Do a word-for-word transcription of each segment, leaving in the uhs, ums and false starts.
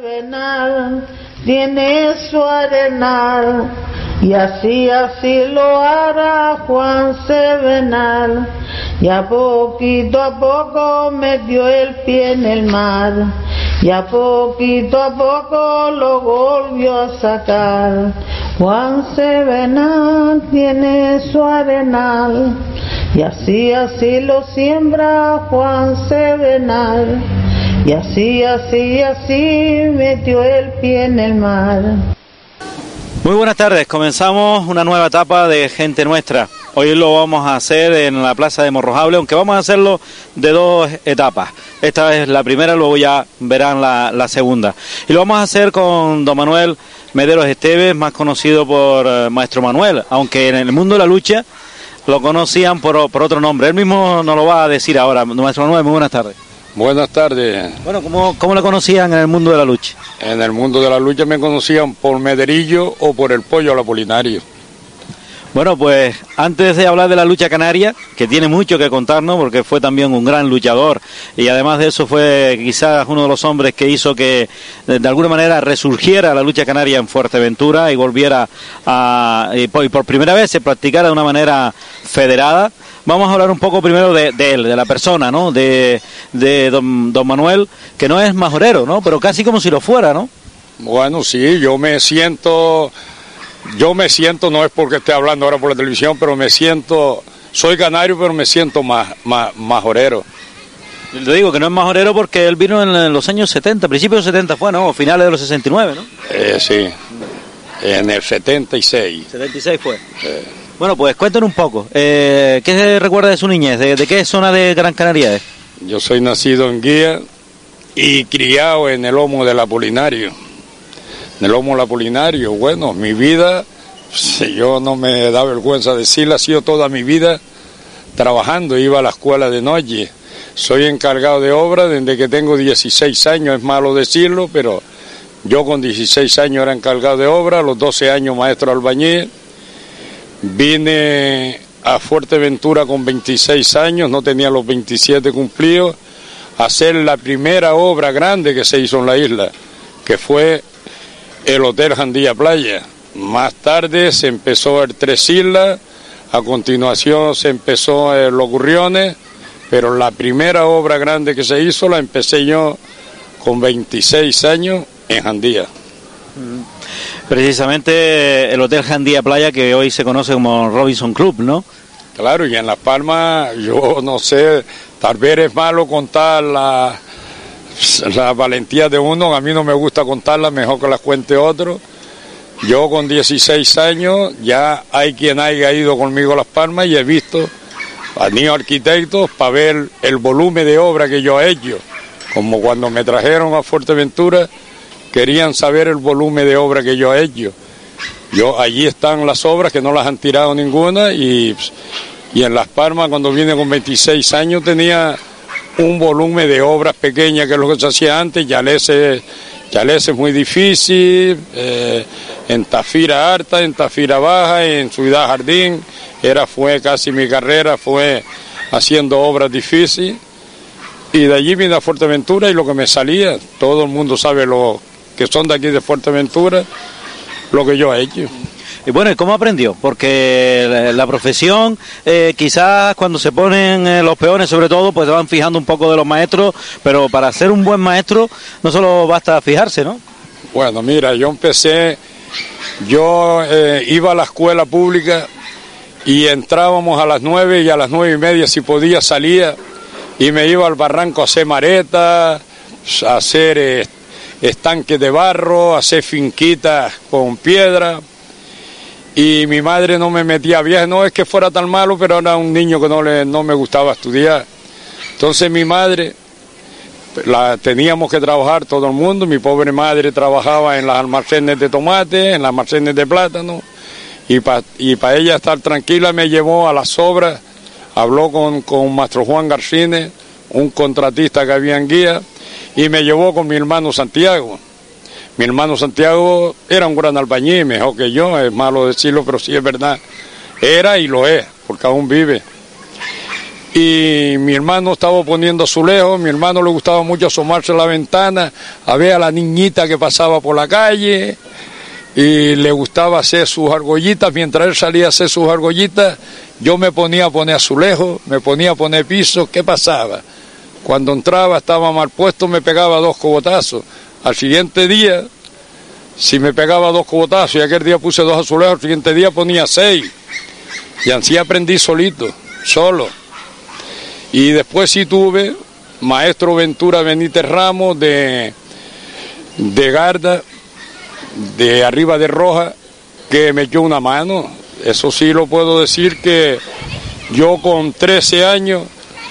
Sevenal tiene su arenal, y así, así lo hará Juan Sevenal. Y a poquito a poco metió el pie en el mar, y a poquito a poco lo volvió a sacar. Juan Sevenal tiene su arenal, y así, así lo siembra Juan Sevenal. Y así, así, así metió el pie en el mar. Muy buenas tardes, comenzamos una nueva etapa de Gente Nuestra. Hoy lo vamos a hacer en la plaza de Morrojable, aunque vamos a hacerlo de dos etapas. Esta es la primera, luego ya verán la, la segunda. Y lo vamos a hacer con don Manuel Mederos Esteves, más conocido por eh, Maestro Manuel, aunque en el mundo de la lucha lo conocían por, por otro nombre. Él mismo nos lo va a decir ahora. Maestro Manuel, muy buenas tardes. Buenas tardes. Bueno, ¿cómo, cómo lo conocían en el mundo de la lucha? En el mundo de la lucha me conocían por Mederillo o por el Pollo al Apolinario. Bueno, pues antes de hablar de la lucha canaria, que tiene mucho que contarnos porque fue también un gran luchador y además de eso fue quizás uno de los hombres que hizo que de alguna manera resurgiera la lucha canaria en Fuerteventura y volviera a, y por, y por primera vez se practicara de una manera federada. Vamos a hablar un poco primero de, de él, de la persona, ¿no? De, de don, don Manuel, que no es majorero, ¿no? Pero casi como si lo fuera, ¿no? Bueno, sí, yo me siento, yo me siento, no es porque esté hablando ahora por la televisión, pero me siento, soy canario, pero me siento más, más, majorero. Le digo que no es majorero porque él vino en los años setenta, principios de los setenta fue, ¿no? O finales de los sesenta y nueve, ¿no? Eh, sí, en el setenta y seis. setenta y seis fue. Eh. Bueno, pues cuéntanos un poco, eh, ¿qué se recuerda de su niñez? ¿De, de qué zona de Gran Canaria es? Yo soy nacido en Guía y criado en el lomo del Apolinario. En el lomo del Apolinario, bueno, mi vida, si yo no me da vergüenza decirlo, ha sido toda mi vida trabajando, iba a la escuela de noche. Soy encargado de obra desde que tengo dieciséis años, es malo decirlo, pero yo con dieciséis años era encargado de obra, a los doce años maestro albañil. Vine a Fuerteventura con veintiséis años, no tenía los veintisiete cumplidos, a hacer la primera obra grande que se hizo en la isla, que fue el Hotel Jandía Playa. Más tarde se empezó el Tres Islas, a continuación se empezó el Los Gurriones, pero la primera obra grande que se hizo la empecé yo con veintiséis años en Jandía. Precisamente el Hotel Jandía Playa, que hoy se conoce como Robinson Club, ¿no? Claro, y en Las Palmas, yo no sé, tal vez es malo contar la, la valentía de uno, a mí no me gusta contarla, mejor que las cuente otro. Yo con dieciséis años, ya hay quien haya ido conmigo a Las Palmas y he visto a niños arquitectos para ver el volumen de obra que yo he hecho, como cuando me trajeron a Fuerteventura, querían saber el volumen de obra que yo he hecho. Yo, allí están las obras que no las han tirado ninguna y, y en Las Palmas cuando vine con veintiséis años tenía un volumen de obras pequeñas que es lo que se hacía antes. Yalese, Yalese es muy difícil, eh, en Tafira Alta, en Tafira Baja, en Ciudad Jardín, era, fue casi mi carrera, fue haciendo obras difíciles. Y de allí vine a Fuerteventura y lo que me salía, todo el mundo sabe lo que son de aquí de Fuerteventura, lo que yo he hecho. Y bueno, ¿y cómo aprendió? Porque la, la profesión, eh, quizás cuando se ponen eh, los peones sobre todo, pues se van fijando un poco de los maestros, pero para ser un buen maestro no solo basta fijarse, ¿no? Bueno, mira, yo empecé, yo eh, iba a la escuela pública y entrábamos a las nueve y a las nueve y media si podía salía y me iba al barranco a hacer maretas, a hacer eh, estanques de barro, a hacer finquitas con piedra. Y mi madre no me metía a viaje, no es que fuera tan malo, pero era un niño que no, le, no me gustaba estudiar. Entonces mi madre, la teníamos que trabajar todo el mundo, mi pobre madre trabajaba en las almacenes de tomate, en las almacenes de plátano, y para y pa ella estar tranquila me llevó a las obras, habló con, con Maestro Juan Garcines, un contratista que había en Guía, y me llevó con mi hermano Santiago. Mi hermano Santiago era un gran albañil, mejor que yo, es malo decirlo, pero sí es verdad. Era y lo es, porque aún vive. y mi hermano estaba poniendo azulejos. Mi hermano le gustaba mucho asomarse a la ventana a ver a la niñita que pasaba por la calle, y le gustaba hacer sus argollitas. Mientras él salía a hacer sus argollitas, yo me ponía a poner azulejos, me ponía a poner pisos. ¿Qué pasaba? Cuando entraba estaba mal puesto, me pegaba dos cogotazos. Al siguiente día, si me pegaba dos cogotazos y aquel día puse dos azulejos, al siguiente día ponía seis. Y así aprendí solito, solo. Y después sí tuve maestro Ventura Benítez Ramos de, de Garda, de arriba de Roja, que me dio una mano. Eso sí lo puedo decir, que yo con trece años,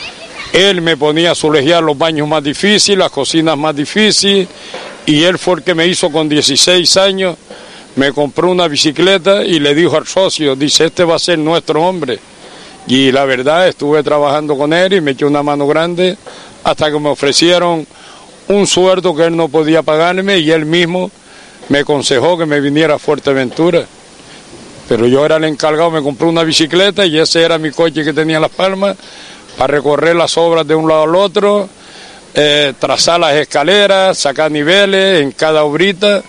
él me ponía a azulejar los baños más difíciles, las cocinas más difíciles, y él fue el que me hizo con dieciséis años, me compró una bicicleta y le dijo al socio, dice, este va a ser nuestro hombre. Y la verdad, estuve trabajando con él y me echó una mano grande hasta que me ofrecieron un sueldo que él no podía pagarme, y él mismo me aconsejó que me viniera a Fuerteventura. Pero yo era el encargado, me compré una bicicleta y ese era mi coche que tenía en Las Palmas, para recorrer las obras de un lado al otro, eh, trazar las escaleras, sacar niveles en cada obrita,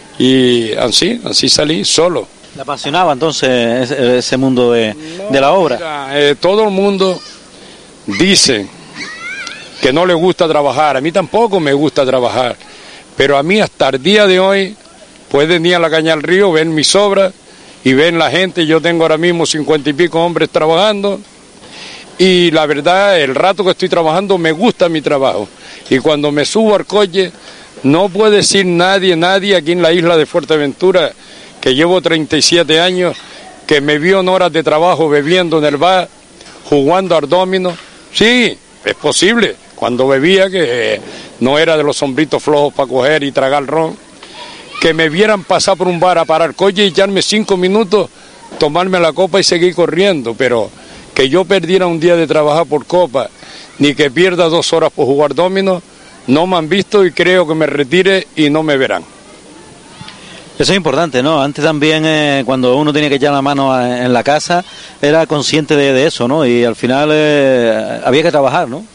y así, así salí solo. ¿Le apasionaba entonces ese, ese mundo de, no, de la obra? Mira, eh, todo el mundo dice que no le gusta trabajar. A mí tampoco me gusta trabajar, pero a mí hasta el día de hoy pueden ir a la Caña del Río, ven mis obras y ven la gente. Yo tengo ahora mismo cincuenta y pico hombres trabajando, y la verdad, el rato que estoy trabajando me gusta mi trabajo, y cuando me subo al coche no puede decir nadie, nadie aquí en la isla de Fuerteventura, que llevo treinta y siete años, que me vio en horas de trabajo bebiendo en el bar, jugando al domino. Sí, es posible, cuando bebía, que no era de los hombritos flojos para coger y tragar ron, que me vieran pasar por un bar a parar el coche y echarme cinco minutos, tomarme la copa y seguir corriendo. Pero que yo perdiera un día de trabajar por copa, ni que pierda dos horas por jugar domino, no me han visto, y creo que me retire y no me verán. Eso es importante, ¿no? Antes también, eh, cuando uno tenía que echar la mano a, en la casa, era consciente de, de eso, ¿no? Y al final eh, había que trabajar, ¿no?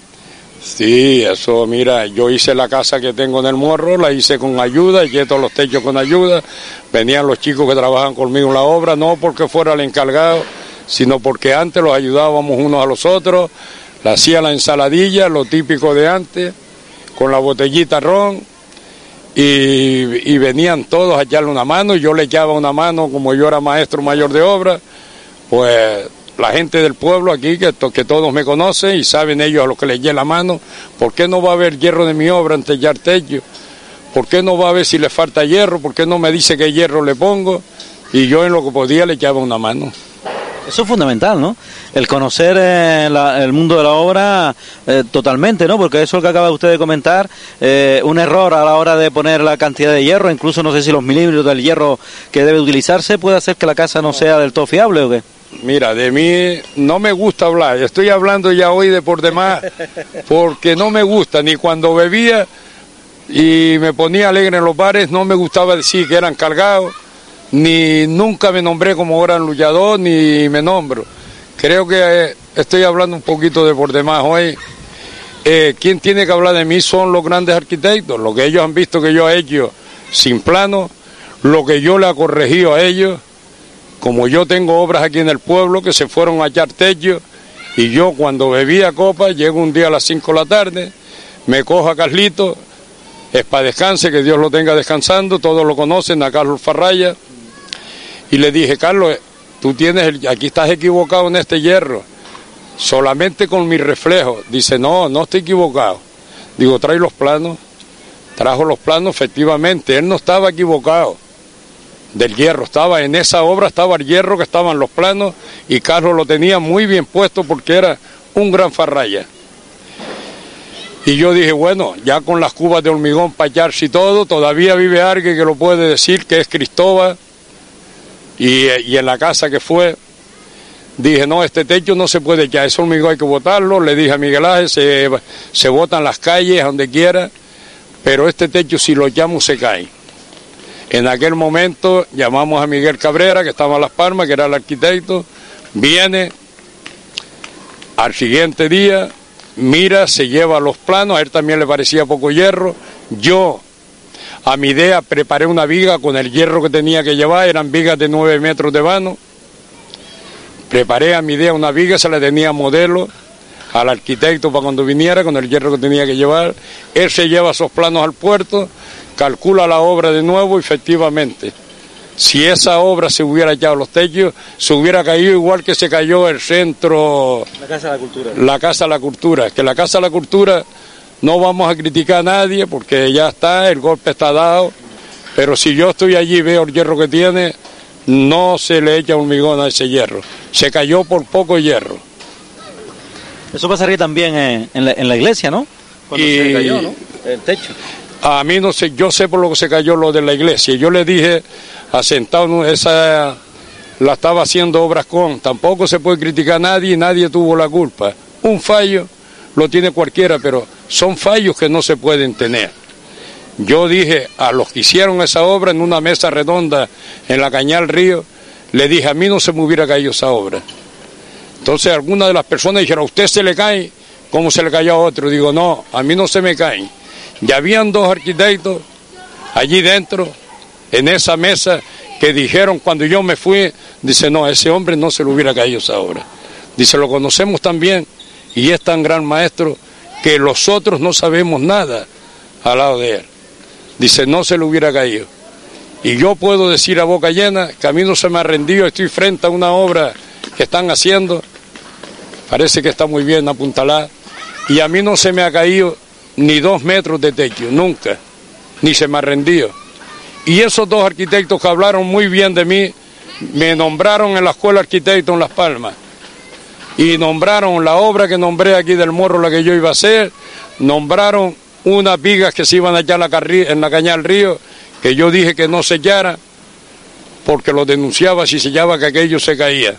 Sí, eso, mira, yo hice la casa que tengo en el Morro, la hice con ayuda, eché todos los techos con ayuda, venían los chicos que trabajan conmigo en la obra, no porque fuera el encargado, sino porque antes los ayudábamos unos a los otros, le hacía la ensaladilla, lo típico de antes, con la botellita ron, y, y venían todos a echarle una mano, y yo le echaba una mano, como yo era maestro mayor de obra. Pues la gente del pueblo aquí, que, to, que todos me conocen y saben ellos a los que les eché la mano, ¿por qué no va a haber hierro de mi obra en techar techo? ¿Por qué no va a ver si le falta hierro? ¿Por qué no me dice qué hierro le pongo? Y yo en lo que podía le echaba una mano. Eso es fundamental, ¿no? El conocer eh, la, el mundo de la obra eh, totalmente, ¿no? Porque eso es lo que acaba usted de comentar, eh, un error a la hora de poner la cantidad de hierro, incluso no sé si los milímetros del hierro que debe utilizarse, puede hacer que la casa no sea del todo fiable, ¿o qué? Mira, de mí no me gusta hablar, estoy hablando ya hoy de por demás, porque no me gusta, ni cuando bebía y me ponía alegre en los bares, no me gustaba decir que eran cargados, ni nunca me nombré como gran luchador, ni me nombro. Creo que eh, estoy hablando un poquito de por demás hoy. Eh, quien tiene que hablar de mí son los grandes arquitectos, lo que ellos han visto que yo he hecho sin plano, lo que yo le he corregido a ellos, como yo tengo obras aquí en el pueblo que se fueron a echar techo, y yo cuando bebía copa, llego un día a las cinco de la tarde, me cojo a Carlito, es para descanse, que Dios lo tenga descansando, todos lo conocen, a Carlos Farraya, y le dije, Carlos, tú tienes, el, aquí estás equivocado en este hierro, solamente con mi reflejo. Dice, no, no estoy equivocado. Digo, trae los planos. Trajo los planos, efectivamente, él no estaba equivocado del hierro, estaba en esa obra, estaba el hierro que estaba en los planos, y Carlos lo tenía muy bien puesto porque era un gran farraya. Y yo dije, bueno, ya con las cubas de hormigón para echarse y todo, todavía vive alguien que lo puede decir, que es Cristóbal, y, y en la casa que fue, dije, no, este techo no se puede echar, ese hormigón hay que botarlo. Le dije a Miguel Ángel, se, se botan las calles, donde quiera, pero este techo si lo echamos se cae. En aquel momento llamamos a Miguel Cabrera, que estaba en Las Palmas, que era el arquitecto, viene, Al siguiente día, mira, se lleva los planos, a él también le parecía poco hierro. Yo, a mi idea, preparé una viga con el hierro que tenía que llevar, eran vigas de nueve metros de vano. Preparé a mi idea una viga, se la tenía modelo al arquitecto para cuando viniera, con el hierro que tenía que llevar. Él se lleva esos planos al puerto, calcula la obra de nuevo, efectivamente. Si esa obra se hubiera echado los techos, se hubiera caído igual que se cayó el centro... La Casa de la Cultura. La Casa de la Cultura. Que la Casa de la Cultura no vamos a criticar a nadie porque ya está, el golpe está dado. Pero si yo estoy allí y veo el hierro que tiene, no se le echa hormigón a ese hierro. Se cayó por poco hierro. Eso pasaría también en, en, la, en la iglesia, ¿no? Cuando y... se cayó, ¿no? El techo. A mí no sé, yo sé por lo que se cayó lo de la iglesia. Yo le dije, asentado, esa la estaba haciendo obras con, tampoco se puede criticar a nadie y nadie tuvo la culpa. Un fallo lo tiene cualquiera, pero son fallos que no se pueden tener. Yo dije a los que hicieron esa obra en una mesa redonda en la Cañal Río, le dije, a mí no se me hubiera caído esa obra. Entonces algunas de las personas dijeron, a usted se le cae como se le cayó a otro. Digo, no, a mí no se me caen. Ya habían dos arquitectos allí dentro, en esa mesa, que dijeron cuando yo me fui, dice, no, a ese hombre no se le hubiera caído esa obra. Dice, lo conocemos también y es tan gran maestro que los otros no sabemos nada al lado de él. Dice, no se le hubiera caído. Y yo puedo decir a boca llena que a mí no se me ha rendido, estoy frente a una obra que están haciendo, parece que está muy bien apuntalada, y a mí no se me ha caído ni dos metros de techo, nunca, ni se me ha rendido. Y esos dos arquitectos que hablaron muy bien de mí, me nombraron en la Escuela de Arquitectos en Las Palmas, y nombraron la obra que nombré aquí del Morro, la que yo iba a hacer, nombraron unas vigas que se iban a echar en la Cañal Río, que yo dije que no se echara, porque lo denunciaba si se echaba que aquello se caía.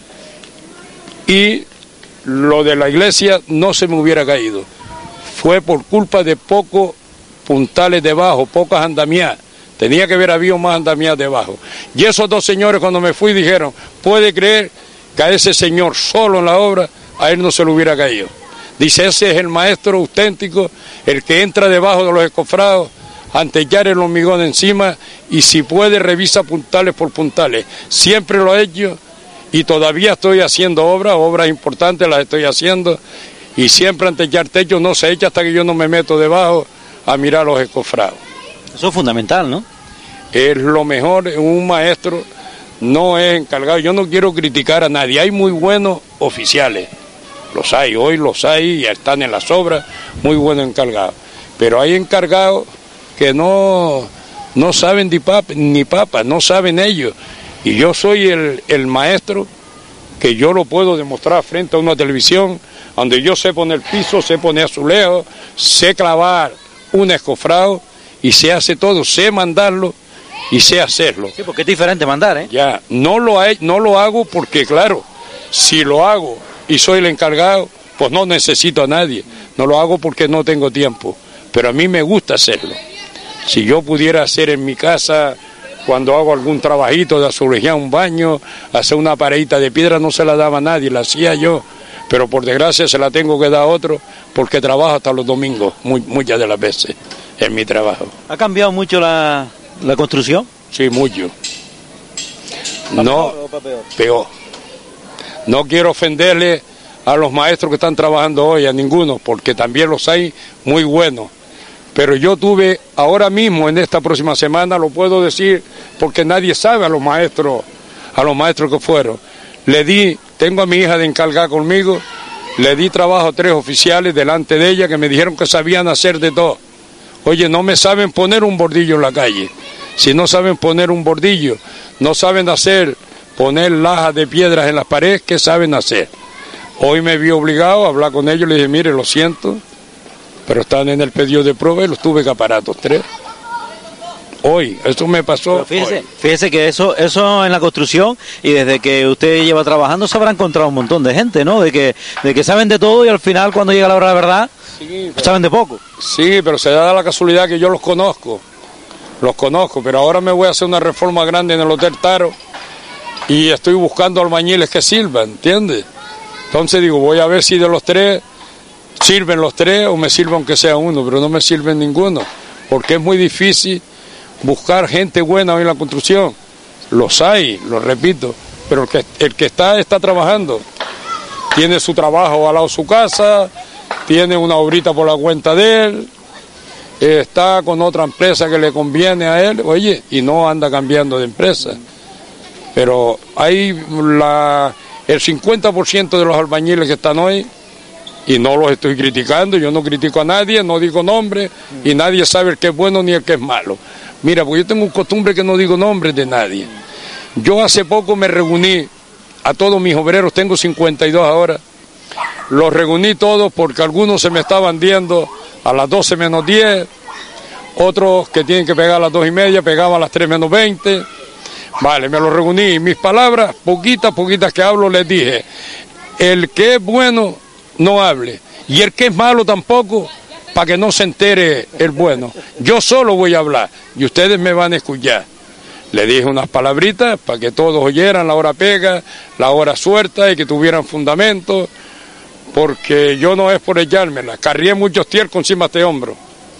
Y lo de la iglesia no se me hubiera caído. Fue por culpa de pocos puntales debajo, pocas andamiadas. Tenía que haber habido más andamiadas debajo. Y esos dos señores cuando me fui dijeron, ¿puede creer que a ese señor solo en la obra, a él no se le hubiera caído? Dice, ese es el maestro auténtico, el que entra debajo de los escofrados, ante echar el hormigón encima, y si puede revisa puntales por puntales. Siempre lo he hecho y todavía estoy haciendo obras, obras importantes las estoy haciendo, y siempre ante echar techo no se echa hasta que yo no me meto debajo a mirar los escofrados. Eso es fundamental, ¿no? Es lo mejor, un maestro no es encargado. Yo no quiero criticar a nadie, hay muy buenos oficiales, los hay, hoy los hay, y están en las obras, muy buenos encargados, pero hay encargados que no, no saben ni papa, ni papa, no saben ellos, y yo soy el, el maestro que yo lo puedo demostrar frente a una televisión, donde yo sé poner piso, sé poner azulejos, sé clavar un escofrado, y se hace todo, sé mandarlo y sé hacerlo. Sí, porque es diferente mandar, ¿eh? Ya, no lo, hay, no lo hago porque, claro, si lo hago y soy el encargado, pues no necesito a nadie. No lo hago porque no tengo tiempo, pero a mí me gusta hacerlo. Si yo pudiera hacer en mi casa, cuando hago algún trabajito de azulejar un baño, hacer una paredita de piedra, no se la daba a nadie, la hacía yo. Pero por desgracia se la tengo que dar a otro porque trabajo hasta los domingos, muy, muchas de las veces, en mi trabajo. ¿Ha cambiado mucho la, la construcción? Sí, mucho. No, peor. No quiero ofenderle a los maestros que están trabajando hoy, a ninguno, porque también los hay muy buenos. Pero yo tuve, ahora mismo, en esta próxima semana, lo puedo decir, porque nadie sabe a los maestros, a los maestros que fueron. Le di, tengo a mi hija de encargar conmigo, le di trabajo a tres oficiales delante de ella que me dijeron que sabían hacer de todo. Oye, no me saben poner un bordillo en la calle. Si no saben poner un bordillo, no saben hacer, poner lajas de piedras en las paredes, ¿qué saben hacer? Hoy me vi obligado a hablar con ellos, le dije, mire, lo siento, pero están en el pedido de prueba y los tuve que aparar los tres. Hoy, eso me pasó. Pero fíjese, hoy. fíjese que eso, eso en la construcción, y desde que usted lleva trabajando se habrá encontrado un montón de gente, ¿no? De que, de que saben de todo y al final cuando llega la hora de verdad, sí, pero, saben de poco. Sí, pero se da la casualidad que yo los conozco, los conozco, pero ahora me voy a hacer una reforma grande en el Hotel Taro y estoy buscando albañiles que sirvan, ¿entiendes? Entonces digo, voy a ver si de los tres sirven los tres o me sirve aunque sea uno, pero no me sirve ninguno, porque es muy difícil buscar gente buena hoy en la construcción. Los hay, lo repito, pero el que, el que está, está trabajando. Tiene su trabajo al lado de su casa, tiene una obrita por la cuenta de él, está con otra empresa que le conviene a él, oye, y no anda cambiando de empresa. Pero hay la, el cincuenta por ciento de los albañiles que están hoy, y no los estoy criticando, yo no critico a nadie, no digo nombre, y nadie sabe el que es bueno ni el que es malo. Mira, porque yo tengo un costumbre que no digo nombres de nadie. Yo hace poco me reuní a todos mis obreros, tengo cincuenta y dos ahora, los reuní todos porque algunos se me estaban viendo a las doce menos diez, otros que tienen que pegar a las dos y media, pegaban a las tres menos veinte. Vale, me los reuní y mis palabras, poquitas, poquitas que hablo, les dije, el que es bueno no hable, y el que es malo tampoco, para que no se entere el bueno. Yo solo voy a hablar y ustedes me van a escuchar. Le dije unas palabritas para que todos oyeran la hora pega, la hora suelta y que tuvieran fundamento, porque yo no es por echármela, carrié muchos tiercos encima de este hombro.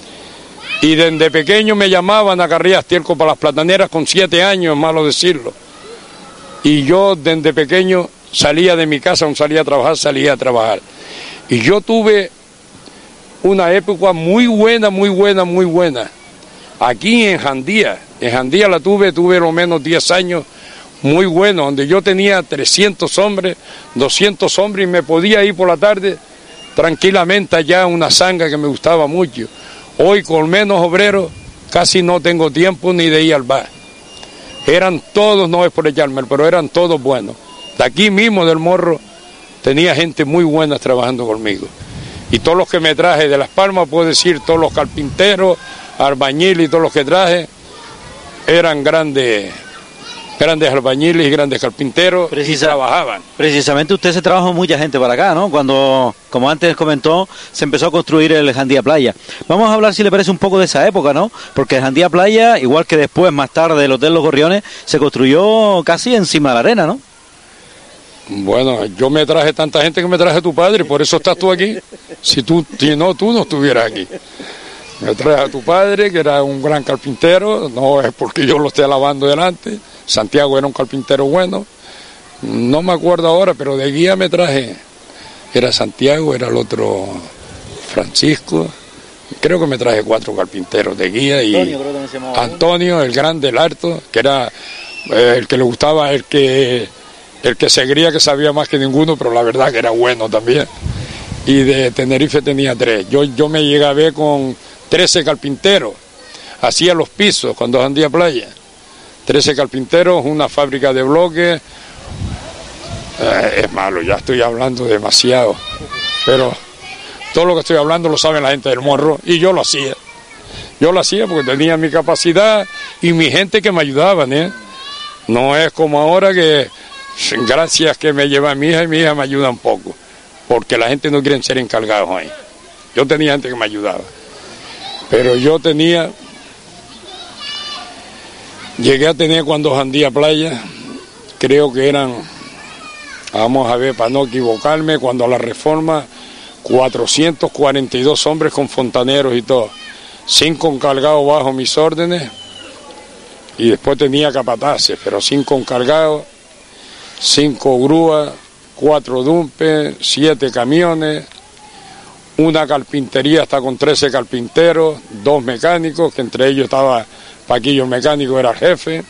Y desde pequeño me llamaban a carrear tiercos para las plataneras con siete años, es malo decirlo. Y yo desde pequeño salía de mi casa, no salía a trabajar, salía a trabajar. Y yo tuve una época muy buena, muy buena, muy buena. Aquí en Jandía, en Jandía la tuve, tuve lo menos diez años muy buenos, donde yo tenía trescientos hombres, doscientos hombres y me podía ir por la tarde tranquilamente allá a una zanga que me gustaba mucho. Hoy con menos obreros casi no tengo tiempo ni de ir al bar. Eran todos, no es por echarme, pero eran todos buenos. De aquí mismo del Morro tenía gente muy buena trabajando conmigo. Y todos los que me traje de Las Palmas, puedo decir, todos los carpinteros, albañiles y todos los que traje, eran grandes, grandes albañiles y grandes carpinteros. Precisa, y trabajaban. Precisamente usted se trabajó mucha gente para acá, ¿no? Cuando, como antes comentó, se empezó a construir el Jandía Playa. Vamos a hablar, si le parece, un poco de esa época, ¿no? Porque el Jandía Playa, igual que después, más tarde, el Hotel Los Gorriones, se construyó casi encima de la arena, ¿no? Bueno, yo me traje tanta gente que me traje tu padre, por eso estás tú aquí. Si tú, si no, tú no estuvieras aquí. Me traje a tu padre, que era un gran carpintero, no es porque yo lo esté alabando delante. Santiago era un carpintero bueno, no me acuerdo ahora, pero de guía me traje. Era Santiago, era el otro Francisco, creo que me traje cuatro carpinteros de guía. Y Antonio, creo que se llamaba, Antonio, el grande, el harto, que era eh, el que le gustaba, el que... el que se creía que sabía más que ninguno, pero la verdad que era bueno también. Y de Tenerife tenía tres. Yo, yo me llegué a ver con trece carpinteros. Hacía los pisos cuando Jandía Playa. trece carpinteros, una fábrica de bloques. Eh, es malo, ya estoy hablando demasiado. Pero todo lo que estoy hablando lo sabe la gente del Morro. Y yo lo hacía. Yo lo hacía porque tenía mi capacidad y mi gente que me ayudaban, ¿eh? No es como ahora que... gracias que me lleva mi hija y mi hija me ayuda un poco, porque la gente no quiere ser encargados ahí. Yo tenía gente que me ayudaba, pero yo tenía, llegué a tener cuando Jandía Playa, creo que eran, vamos a ver para no equivocarme, cuando la reforma, cuatrocientos cuarenta y dos hombres con fontaneros y todo, cinco encargados bajo mis órdenes, y después tenía capataces, pero cinco encargados, cinco grúas, cuatro dumpes, siete camiones, una carpintería hasta con trece carpinteros, dos mecánicos, que entre ellos estaba Paquillo mecánico, era el jefe.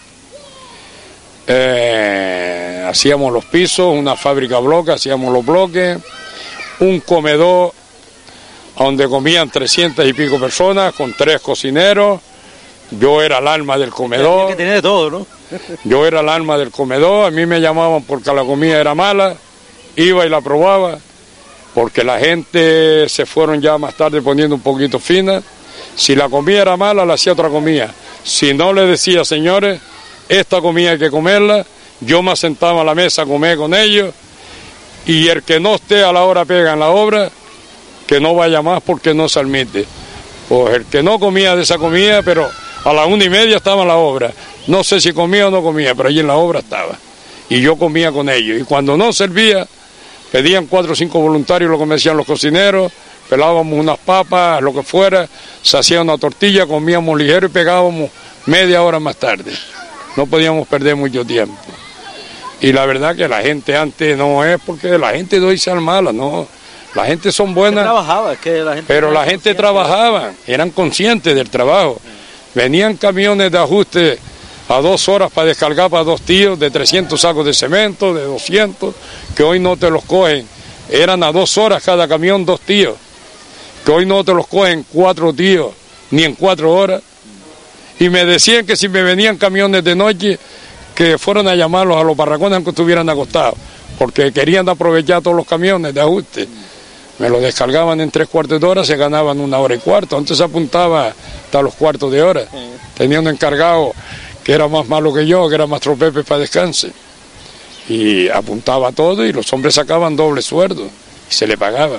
Eh, hacíamos los pisos, una fábrica bloque, hacíamos los bloques, un comedor donde comían trescientas y pico personas, con tres cocineros. Yo era el alma del comedor. Que tenía de todo, ¿no? Yo era el alma del comedor, a mí me llamaban porque la comida era mala, iba y la probaba, porque la gente se fueron ya más tarde poniendo un poquito fina. Si la comida era mala, la hacía otra comida. Si no, le decía, señores, esta comida hay que comerla, yo me sentaba a la mesa a comer con ellos, y el que no esté a la hora pega en la obra, que no vaya más porque no se admite. Pues el que no comía de esa comida, pero a las una y media estaba en la obra. No sé si comía o no comía, pero allí en la obra estaba. Y yo comía con ellos. Y cuando no servía, pedían cuatro o cinco voluntarios, lo que me decían los cocineros, pelábamos unas papas, lo que fuera, se hacía una tortilla, comíamos ligero y pegábamos media hora más tarde. No podíamos perder mucho tiempo. Y la verdad que la gente antes no es porque la gente no dice al mala, no. La gente son buenas. Trabajaba, es que la gente pero la gente trabajaba, eran conscientes del trabajo. Venían camiones de ajuste a dos horas para descargar para dos tíos de trescientos sacos de cemento, de doscientos, que hoy no te los cogen. Eran a dos horas cada camión, dos tíos, que hoy no te los cogen cuatro tíos, ni en cuatro horas. Y me decían que si me venían camiones de noche, que fueran a llamarlos a los barracones aunque estuvieran acostados, porque querían aprovechar todos los camiones de ajuste. Me lo descargaban en tres cuartos de hora, se ganaban una hora y cuarto. Antes se apuntaba hasta los cuartos de hora. Tenía un encargado que era más malo que yo, que era Mastro Pepe para descanse. Y apuntaba todo y los hombres sacaban doble sueldo y se le pagaban.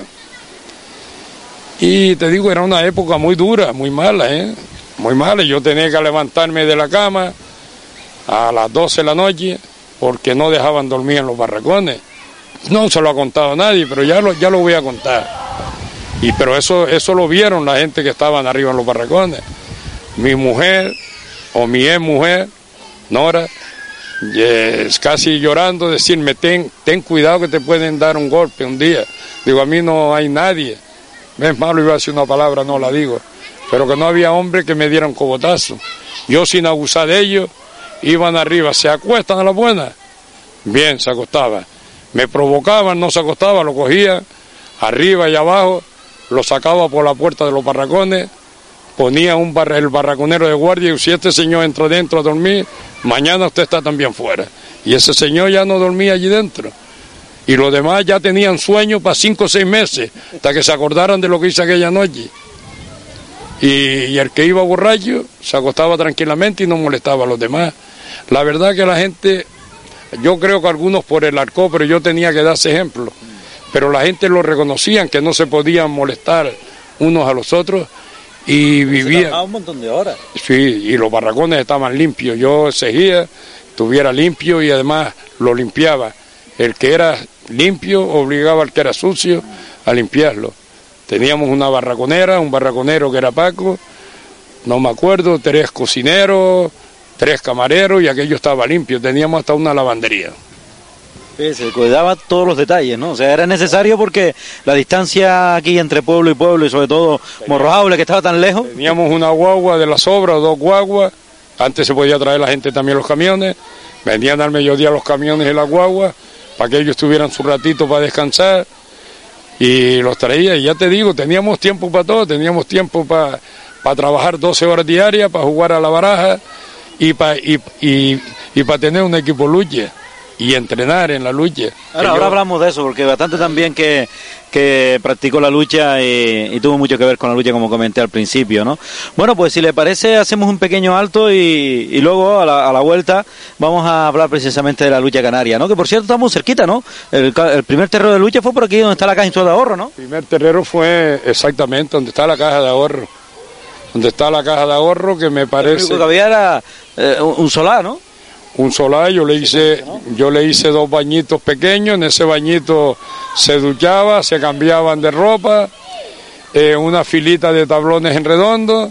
Y te digo, era una época muy dura, muy mala, ¿eh? Muy mala. Yo tenía que levantarme de la cama a las doce de la noche porque no dejaban dormir en los barracones. No se lo ha contado a nadie, pero ya lo, ya lo voy a contar. Y pero eso, eso lo vieron la gente que estaban arriba en los barracones. Mi mujer, o mi ex mujer, Nora, es casi llorando, decirme, ten, ten cuidado que te pueden dar un golpe un día. Digo, a mí no hay nadie. Es malo, iba a decir una palabra, no la digo. Pero que no había hombre que me diera un cogotazo. Yo, sin abusar de ellos, iban arriba, se acuestan a la buena. Bien, se acostaba. Me provocaban, no se acostaba, lo cogía arriba y abajo, lo sacaba por la puerta de los barracones, ponía un bar, el barraconero de guardia y si este señor entra dentro a dormir, mañana usted está también fuera. Y ese señor ya no dormía allí dentro. Y los demás ya tenían sueño para cinco o seis meses, hasta que se acordaran de lo que hice aquella noche. Y, y el que iba borracho se acostaba tranquilamente y no molestaba a los demás. La verdad que la gente... Yo creo que algunos por el arco, pero yo tenía que darse ejemplo. Pero la gente lo reconocían, que no se podían molestar unos a los otros y vivían... un montón de horas. Sí, y los barracones estaban limpios. Yo seguía, estuviera limpio y además lo limpiaba. El que era limpio obligaba al que era sucio a limpiarlo. Teníamos una barraconera, un barraconero que era Paco, no me acuerdo, tres cocineros... tres camareros y aquello estaba limpio, teníamos hasta una lavandería. Sí, se cuidaba todos los detalles, ¿no? O sea, era necesario porque la distancia aquí entre pueblo y pueblo y sobre todo Morrojable, que estaba tan lejos. Teníamos una guagua de las obras, dos guaguas, antes se podía traer la gente también los camiones, venían al mediodía los camiones y las guaguas, para que ellos tuvieran su ratito para descansar, y los traía, y ya te digo, teníamos tiempo para todo, teníamos tiempo para, para trabajar doce horas diarias, para jugar a la baraja, y para y, y, y pa tener un equipo lucha y entrenar en la lucha. Ahora, ahora yo... hablamos de eso, porque bastante también que, que practicó la lucha y, y tuvo mucho que ver con la lucha, como comenté al principio, ¿no? Bueno, pues si le parece, hacemos un pequeño alto y, y luego a la, a la vuelta vamos a hablar precisamente de la lucha canaria, ¿no? Que por cierto estamos cerquita, ¿no? El, el primer terrero de lucha fue por aquí donde está la caja de ahorro, ¿no? El primer terrero fue exactamente donde está la caja de ahorro. Donde está la caja de ahorro, que me parece... Lo único que había era eh, un solar, ¿no? Un solar, yo le hice yo le hice dos bañitos pequeños, en ese bañito se duchaba, se cambiaban de ropa, eh, una filita de tablones en redondo,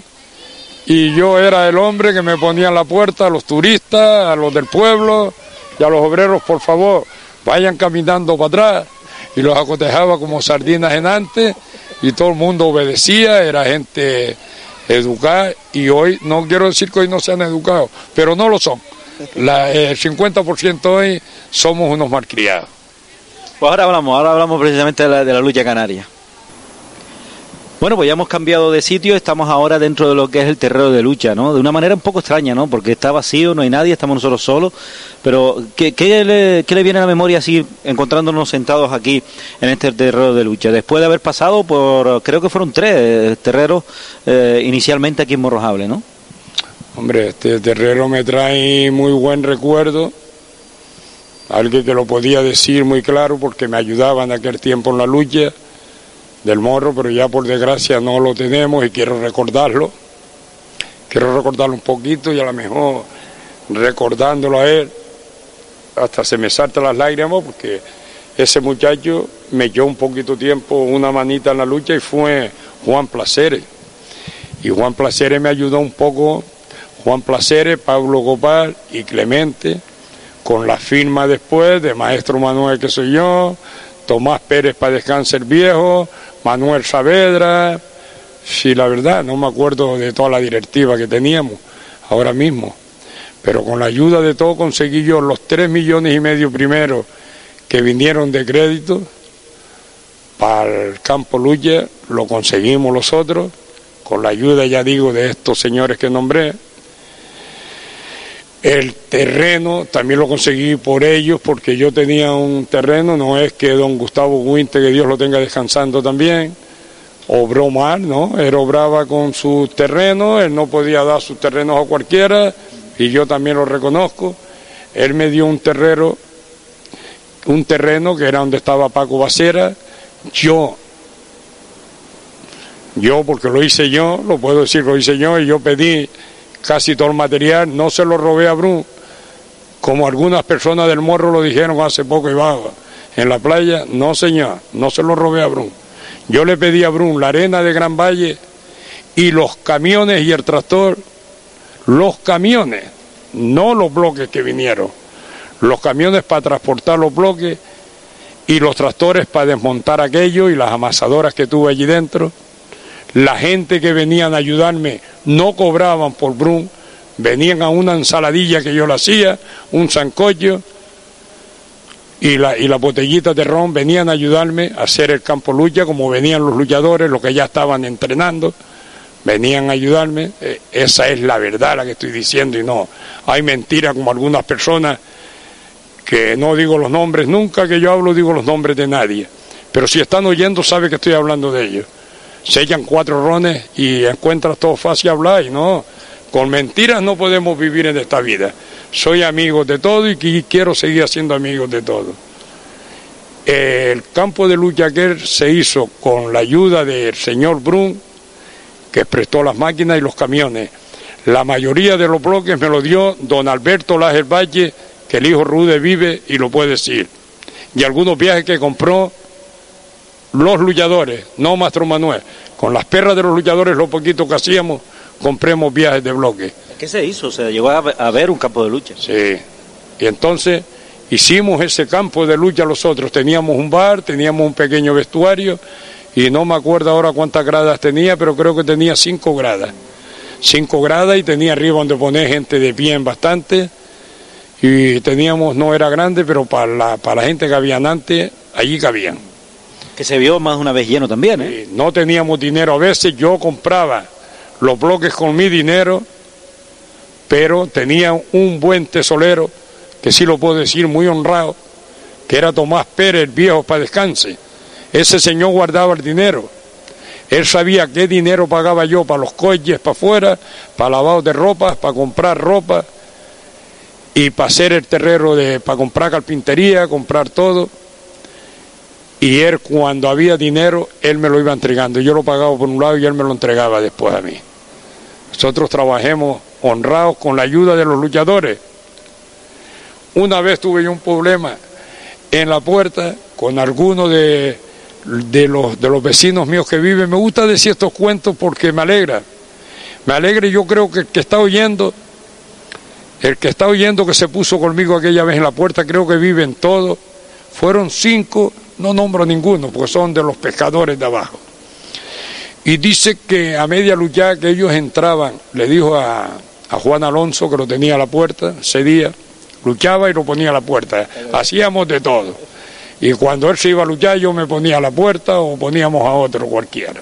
y yo era el hombre que me ponía en la puerta a los turistas, a los del pueblo, y a los obreros, por favor, vayan caminando para atrás, y los acotejaba como sardinas en antes, y todo el mundo obedecía, era gente... educar, y hoy, no quiero decir que hoy no sean educados, pero no lo son. La, el cincuenta por ciento hoy somos unos malcriados. Pues ahora hablamos, ahora hablamos precisamente de la, de la lucha canaria. Bueno, pues ya hemos cambiado de sitio, estamos ahora dentro de lo que es el terreno de lucha, ¿no? De una manera un poco extraña, ¿no? Porque está vacío, no hay nadie, estamos nosotros solos, pero ¿qué, qué, le, qué le viene a la memoria así, encontrándonos sentados aquí en este terreno de lucha? Después de haber pasado por, creo que fueron tres terreros eh, inicialmente aquí en Morrojable, ¿no? Hombre, este terreno me trae muy buen recuerdo, alguien que lo podía decir muy claro porque me ayudaba en aquel tiempo en la lucha del Morro, pero ya por desgracia no lo tenemos y quiero recordarlo, quiero recordarlo un poquito y a lo mejor recordándolo a él, hasta se me saltan las lágrimas porque ese muchacho me dio un poquito tiempo, una manita en la lucha, y fue Juan Placeres. Y Juan Placeres me ayudó un poco, Juan Placeres, Pablo Gopal y Clemente, con la firma después de Maestro Manuel, que soy yo, Tomás Pérez para descanse el viejo, Manuel Saavedra. Sí, la verdad, no me acuerdo de toda la directiva que teníamos ahora mismo, pero con la ayuda de todo conseguí yo los tres millones y medio primeros que vinieron de crédito para el campo Lucha, lo conseguimos los otros, con la ayuda, ya digo, de estos señores que nombré. El terreno también lo conseguí por ellos, porque yo tenía un terreno, no es que don Gustavo Guinte, que Dios lo tenga descansando también, obró mal, ¿no? Él obraba con su terreno, él no podía dar sus terrenos a cualquiera, y yo también lo reconozco. Él me dio un terreno, un terreno que era donde estaba Paco Bacera. Yo, yo porque lo hice yo, lo puedo decir, lo hice yo, y yo pedí casi todo el material, no se lo robé a Brun, como algunas personas del Morro lo dijeron hace poco iba en la playa. No, señor, no se lo robé a Brun. Yo le pedí a Brun la arena de Gran Valle y los camiones y el tractor, los camiones, no los bloques que vinieron, los camiones para transportar los bloques y los tractores para desmontar aquello, y las amasadoras que tuve allí dentro. La gente que venían a ayudarme no cobraban por Brun, venían a una ensaladilla que yo le hacía, un sancocho y la, y la botellita de ron, venían a ayudarme a hacer el campo lucha, como venían los luchadores, los que ya estaban entrenando, venían a ayudarme. Eh, esa es la verdad la que estoy diciendo, y no hay mentiras como algunas personas que no digo los nombres, nunca que yo hablo digo los nombres de nadie, pero si están oyendo sabe que estoy hablando de ellos. Se echan cuatro rones y encuentras todo fácil hablar, y no, con mentiras no podemos vivir en esta vida. Soy amigo de todo y quiero seguir siendo amigos de todo. El campo de lucha aquel se hizo con la ayuda del señor Brun, que prestó las máquinas y los camiones. La mayoría de los bloques me lo dio don Alberto Lajer Valle, que el hijo Rude vive y lo puede decir. Y algunos viajes que compró los luchadores, no Maestro Manuel. Con las perras de los luchadores, lo poquito que hacíamos, compremos viajes de bloque. ¿Qué se hizo? ¿Se llegó a, a ver un campo de lucha? Sí, y entonces hicimos ese campo de lucha los otros. Teníamos un bar, teníamos un pequeño vestuario, y no me acuerdo ahora cuántas gradas tenía, pero creo que tenía cinco gradas. Cinco gradas, y tenía arriba donde poner gente de pie en bastante, y teníamos, no era grande, pero para la, para la gente que habían antes, allí cabían. Que se vio más de una vez lleno también, ¿eh? No teníamos dinero a veces, yo compraba los bloques con mi dinero, pero tenía un buen tesorero, que sí lo puedo decir, muy honrado, que era Tomás Pérez, el viejo para descanse. Ese señor guardaba el dinero. Él sabía qué dinero pagaba yo para los coches para afuera, para lavado de ropa, para comprar ropa, y para hacer el terreno, de, para comprar carpintería, comprar todo. Y él, cuando había dinero, él me lo iba entregando. Yo lo pagaba por un lado y él me lo entregaba después a mí. Nosotros trabajemos honrados con la ayuda de los luchadores. Una vez tuve yo un problema en la puerta con alguno de, de, los, de los vecinos míos que viven. Me gusta decir estos cuentos porque me alegra. Me alegra, y yo creo que el que está oyendo, el que está oyendo que se puso conmigo aquella vez en la puerta, creo que viven todos. Fueron cinco. No nombro ninguno, porque son de los pescadores de abajo. Y dice que a media lucha que ellos entraban, le dijo a, a Juan Alonso, que lo tenía a la puerta, ese día, luchaba y lo ponía a la puerta. Hacíamos de todo. Y cuando él se iba a luchar, yo me ponía a la puerta o poníamos a otro cualquiera.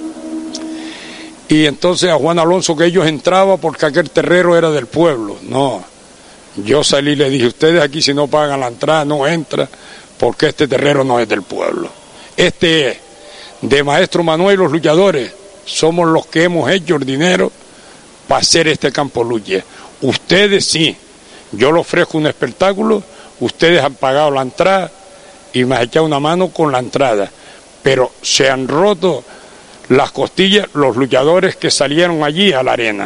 Y entonces a Juan Alonso, que ellos entraban porque aquel terrero era del pueblo. No, yo salí y le dije, ustedes aquí si no pagan la entrada no entran, porque este terreno no es del pueblo. Este es de Maestro Manuel y los luchadores. Somos los que hemos hecho el dinero para hacer este campo lucha. Ustedes sí, yo les ofrezco un espectáculo, ustedes han pagado la entrada y me han echado una mano con la entrada, pero se han roto las costillas los luchadores que salieron allí a la arena.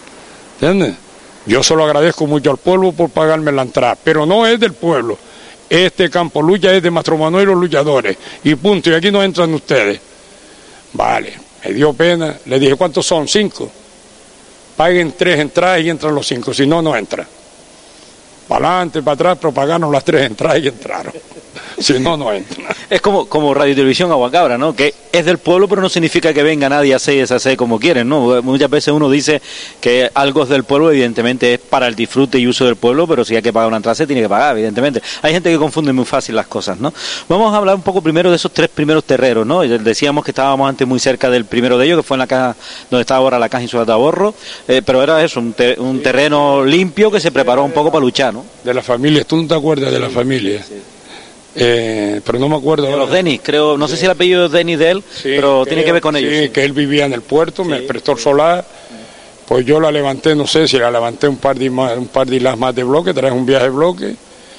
¿Entienden? Yo se lo agradezco mucho al pueblo por pagarme la entrada, pero no es del pueblo. este campo lucha es de Mastro Manuel y los luchadores, y punto, y aquí no entran ustedes. Vale, me dio pena, le dije, ¿cuántos son? Cinco. Paguen tres entradas y entran los cinco, si no, no entran. Para adelante, para atrás, pero pagaron las tres entradas y entraron. Si no, no entran. Es como, como Radio Televisión Aguacabra, ¿no? Que es del pueblo, pero no significa que venga nadie a hacer y deshacer como quieren, ¿no? Muchas veces uno dice que algo es del pueblo, evidentemente es para el disfrute y uso del pueblo, pero si hay que pagar una entrada, se tiene que pagar, evidentemente. Hay gente que confunde muy fácil las cosas, ¿no? Vamos a hablar un poco primero de esos tres primeros terreros, ¿no? Decíamos que estábamos antes muy cerca del primero de ellos, que fue en la caja, donde está ahora la caja Insular de Aborro, eh, pero era eso, un, te, un terreno limpio que se preparó un poco para luchar, ¿no? De la familia, ¿tú no te acuerdas de la familia? Sí. Eh, pero no me acuerdo. De los Denis, creo, no sé si el apellido es Denis de él, sí, pero tiene que ver con sí, ellos. Sí, que él vivía en el puerto, sí. Me prestó el solar, pues yo la levanté, no sé si la levanté un par de, más, un par de hilas más de bloque, traje un viaje de bloque,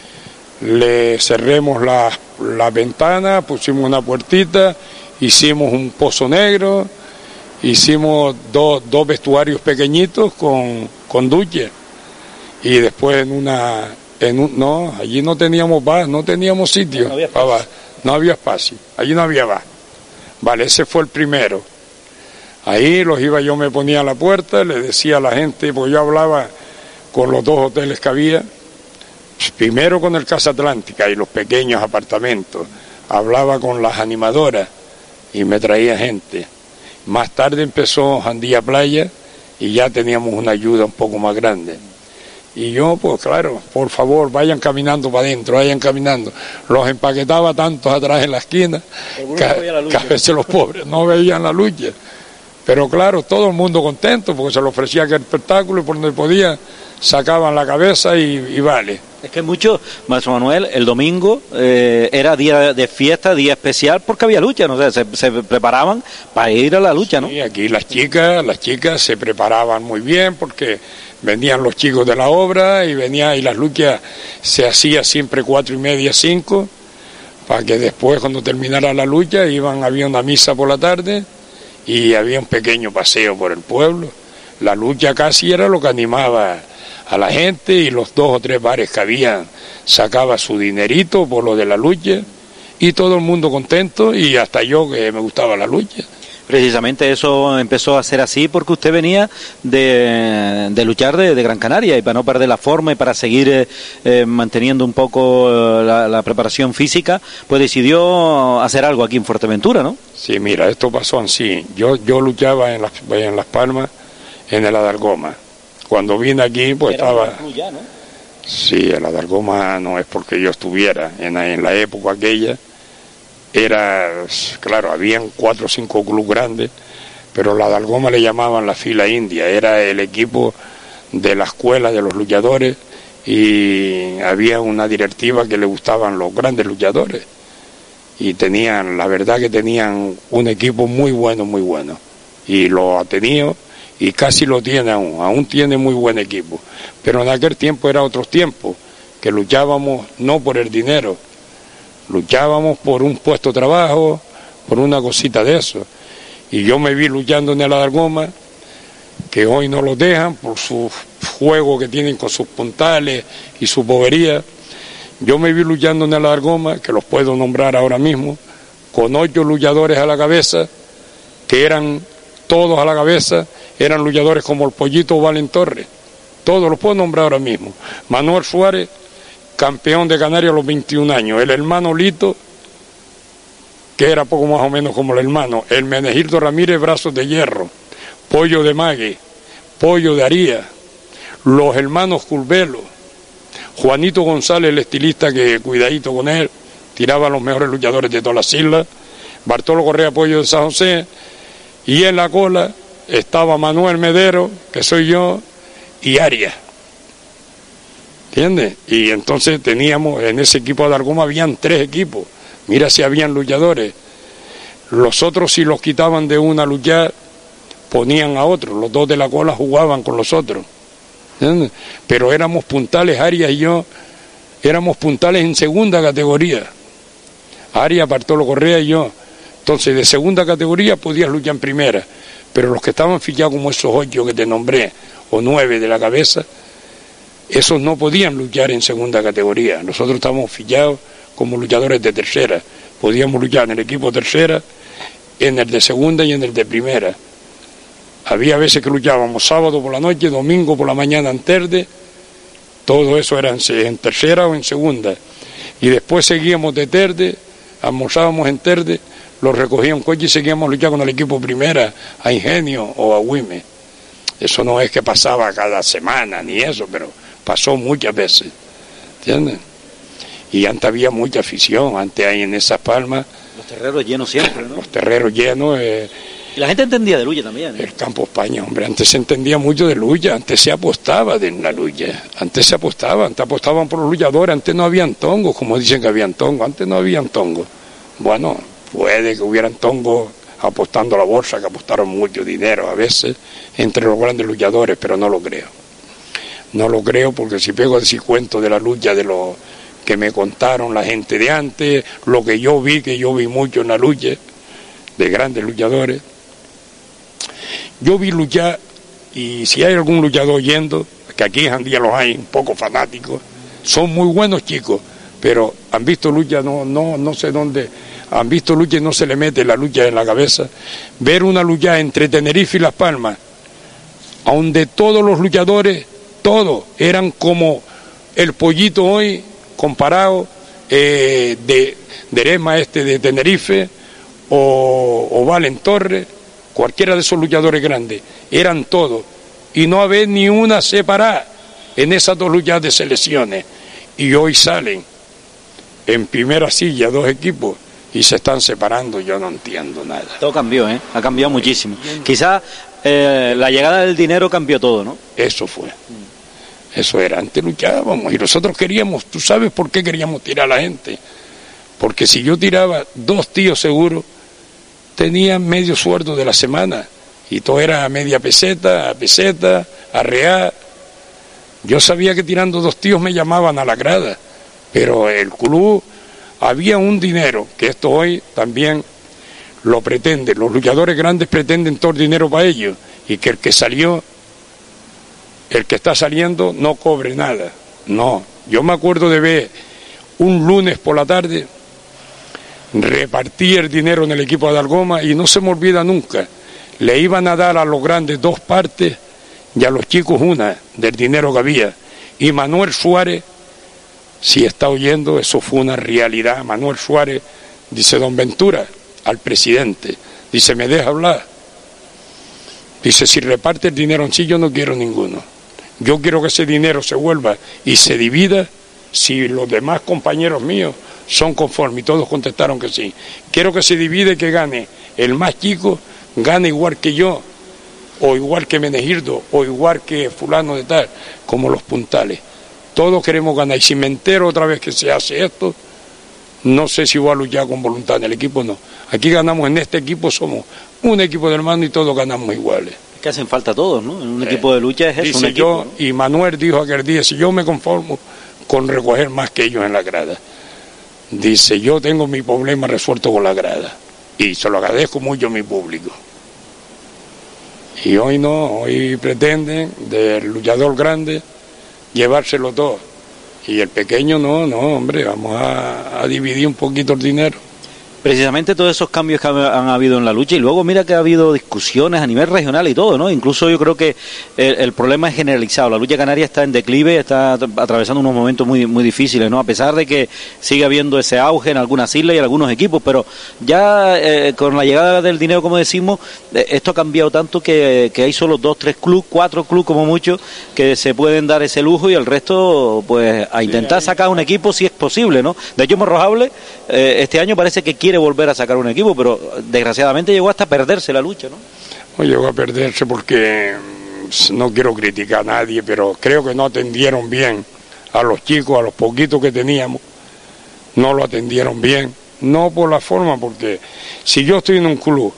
le cerremos las la ventanas, pusimos una puertita, hicimos un pozo negro, hicimos do, dos vestuarios pequeñitos con, con ducha, y después en una... En un, no, allí no teníamos bar, no teníamos sitio, no había espacio, no había espacio, allí no había bar. Vale, ese fue el primero. Ahí los iba, yo me ponía a la puerta, le decía a la gente, porque yo hablaba con los dos hoteles que había, primero con el Casa Atlántica y los pequeños apartamentos, hablaba con las animadoras y me traía gente. Más tarde empezó Jandía Playa y ya teníamos una ayuda un poco más grande. Y yo, pues claro, por favor, vayan caminando para adentro, vayan caminando. Los empaquetaba tantos atrás en la esquina, que, que a veces los pobres no veían la lucha. Pero claro, todo el mundo contento, porque se les ofrecía aquel espectáculo y por donde podía sacaban la cabeza y, y vale. Es que mucho, Maestro Manuel, el domingo eh, era día de fiesta, día especial, porque había lucha, ¿no? O sea, se, se preparaban para ir a la lucha, ¿no? Sí, aquí las chicas, las chicas se preparaban muy bien, porque venían los chicos de la obra y venía y las luchas se hacía siempre cuatro y media, cinco, para que después cuando terminara la lucha iban, había una misa por la tarde y había un pequeño paseo por el pueblo. La lucha casi era lo que animaba a la gente, y los dos o tres bares que habían sacaba su dinerito por lo de la lucha y todo el mundo contento, y hasta yo que me gustaba la lucha. Precisamente eso empezó a ser así porque usted venía de, de luchar de, de Gran Canaria, y para no perder la forma y para seguir eh, eh, manteniendo un poco la, la preparación física, pues decidió hacer algo aquí en Fuerteventura, ¿no? Sí, mira, esto pasó así. Yo, yo luchaba en las, en Las Palmas, en el Adargoma. Cuando vine aquí, pues Era estaba... Ya, ¿no? Sí, el Adargoma no es porque yo estuviera. En, en la época aquella, era, claro, habían cuatro o cinco clubes grandes, pero la Adargoma le llamaban la fila india. Era el equipo de la escuela de los luchadores, y había una directiva que le gustaban los grandes luchadores. Y tenían, la verdad que tenían un equipo muy bueno, muy bueno. Y lo ha tenido... y casi lo tiene aún, aún tiene muy buen equipo, pero en aquel tiempo era otros tiempos, que luchábamos no por el dinero, luchábamos por un puesto de trabajo, por una cosita de eso, y yo me vi luchando en el Adargoma, que hoy no los dejan por su juego que tienen con sus puntales y su bobería. Yo me vi luchando en el Adargoma, que los puedo nombrar ahora mismo, con ocho luchadores a la cabeza, que eran todos a la cabeza, eran luchadores como el Pollito Valen Torres, todos los puedo nombrar ahora mismo. Manuel Suárez, campeón de Canarias a los veintiún años, el hermano Lito, que era poco más o menos como el hermano, el Menegildo Ramírez, brazos de hierro, Pollo de Mague, Pollo de Aría, los hermanos Culvelo, Juanito González, el estilista, que cuidadito con él, tiraba a los mejores luchadores de todas las islas, Bartolo Correa Pollo de San José, y en la cola estaba Manuel Medero, que soy yo, y Arias. ¿Entiendes? Y entonces teníamos, en ese equipo de Adargoma habían tres equipos. Mira si habían luchadores. Los otros, si los quitaban de una a luchar, ponían a otros. Los dos de la cola jugaban con los otros. ¿Entiendes? Pero éramos puntales, Arias y yo, éramos puntales en segunda categoría. Arias, Bartolo Correa y yo. Entonces, de segunda categoría podías luchar en primera. Pero los que estaban fichados como esos ocho que te nombré, o nueve de la cabeza, esos no podían luchar en segunda categoría. Nosotros estábamos fichados como luchadores de tercera. Podíamos luchar en el equipo tercera, en el de segunda y en el de primera. Había veces que luchábamos sábado por la noche, domingo por la mañana en Terde. Todo eso era en, en tercera o en segunda. Y después seguíamos de Terde, almorzábamos en Terde, los recogía un coche y seguíamos luchando con el equipo primera, a Ingenio o a Huime. Eso no es que pasaba cada semana ni eso, pero pasó muchas veces, ¿entiendes? Y antes había mucha afición, antes ahí en esas palmas. Los terreros llenos siempre, ¿no? Los terreros llenos. Eh, y la gente entendía de lucha también, ¿eh? El Campo España, hombre, antes se entendía mucho de lucha, antes se apostaba de la lucha, antes se apostaba, antes apostaban por los luchadores, antes no habían tongos, como dicen que habían tongos, antes no habían tongos. Bueno, puede que hubieran tongos apostando a la bolsa, que apostaron mucho dinero a veces entre los grandes luchadores, pero no lo creo. No lo creo porque si pego a decir cuento de la lucha de los que me contaron la gente de antes, lo que yo vi, que yo vi mucho en la lucha, de grandes luchadores. Yo vi luchar, y si hay algún luchador yendo, que aquí en Jandía los hay, un poco fanáticos, son muy buenos chicos, pero han visto lucha, no, no, no sé dónde, han visto lucha y no se le mete la lucha en la cabeza. Ver una lucha entre Tenerife y Las Palmas, donde todos los luchadores, todos, eran como el pollito hoy, comparado eh, de, de Erema este de Tenerife, o, o Valen Torres, cualquiera de esos luchadores grandes, eran todos, y no había ni una separada en esas dos luchas de selecciones, y hoy salen en primera silla dos equipos y se están separando. Yo no entiendo nada. Todo cambió, ¿eh? Ha cambiado muchísimo. Quizás eh, la llegada del dinero cambió todo, ¿no? Eso fue. Eso era, antes luchábamos y nosotros queríamos, ¿tú sabes por qué queríamos tirar a la gente? Porque si yo tiraba dos tíos seguros, tenía medio sueldo de la semana y todo era a media peseta, a peseta, a real. Yo sabía que tirando dos tíos me llamaban a la grada, pero el club había un dinero, que esto hoy también lo pretende, los luchadores grandes pretenden todo el dinero para ellos, y que el que salió, el que está saliendo no cobre nada. No, yo me acuerdo de ver un lunes por la tarde, repartí el dinero en el equipo de Adalgoma y no se me olvida nunca, le iban a dar a los grandes dos partes y a los chicos una del dinero que había. Y Manuel Suárez, si está oyendo, eso fue una realidad. Manuel Suárez dice: don Ventura, al presidente, dice: me deja hablar, dice: si reparte el dinero en sí, yo no quiero ninguno, yo quiero que ese dinero se vuelva y se divida si los demás compañeros míos son conformes. Y todos contestaron que sí. Quiero que se divide y que gane el más chico, gane igual que yo, o igual que Menegildo, o igual que fulano de tal, como los puntales. Todos queremos ganar, y si me entero otra vez que se hace esto, no sé si voy a luchar con voluntad en el equipo. No, aquí ganamos, en este equipo somos un equipo de hermanos y todos ganamos iguales. Es que hacen falta todos, ¿no? En un eh, equipo de lucha es eso, dice un equipo, yo, ¿no? Y Manuel dijo aquel día: si yo me conformo con recoger más que ellos en la grada, dice, yo tengo mi problema resuelto con la grada, y se lo agradezco mucho a mi público. Y hoy no, hoy pretenden del luchador grande llevárselo todo, y el pequeño no, no, hombre, vamos a, a dividir un poquito el dinero. Precisamente todos esos cambios que han habido en la lucha, y luego mira que ha habido discusiones a nivel regional y todo, ¿no? Incluso yo creo que el, el problema es generalizado. La lucha canaria está en declive, está atravesando unos momentos muy muy difíciles, ¿no? A pesar de que sigue habiendo ese auge en algunas islas y algunos equipos, pero ya eh, con la llegada del dinero, como decimos, eh, esto ha cambiado tanto que, que hay solo dos, tres clubes, cuatro clubes como mucho, que se pueden dar ese lujo, y el resto, pues, a intentar sacar un equipo si es posible, ¿no? De hecho, Morrojable eh, este año parece que quiere volver a sacar un equipo, pero desgraciadamente llegó hasta perderse la lucha, ¿no? No llegó a perderse porque no quiero criticar a nadie, pero creo que no atendieron bien a los chicos, a los poquitos que teníamos, no lo atendieron bien, no por la forma, porque si yo estoy en un club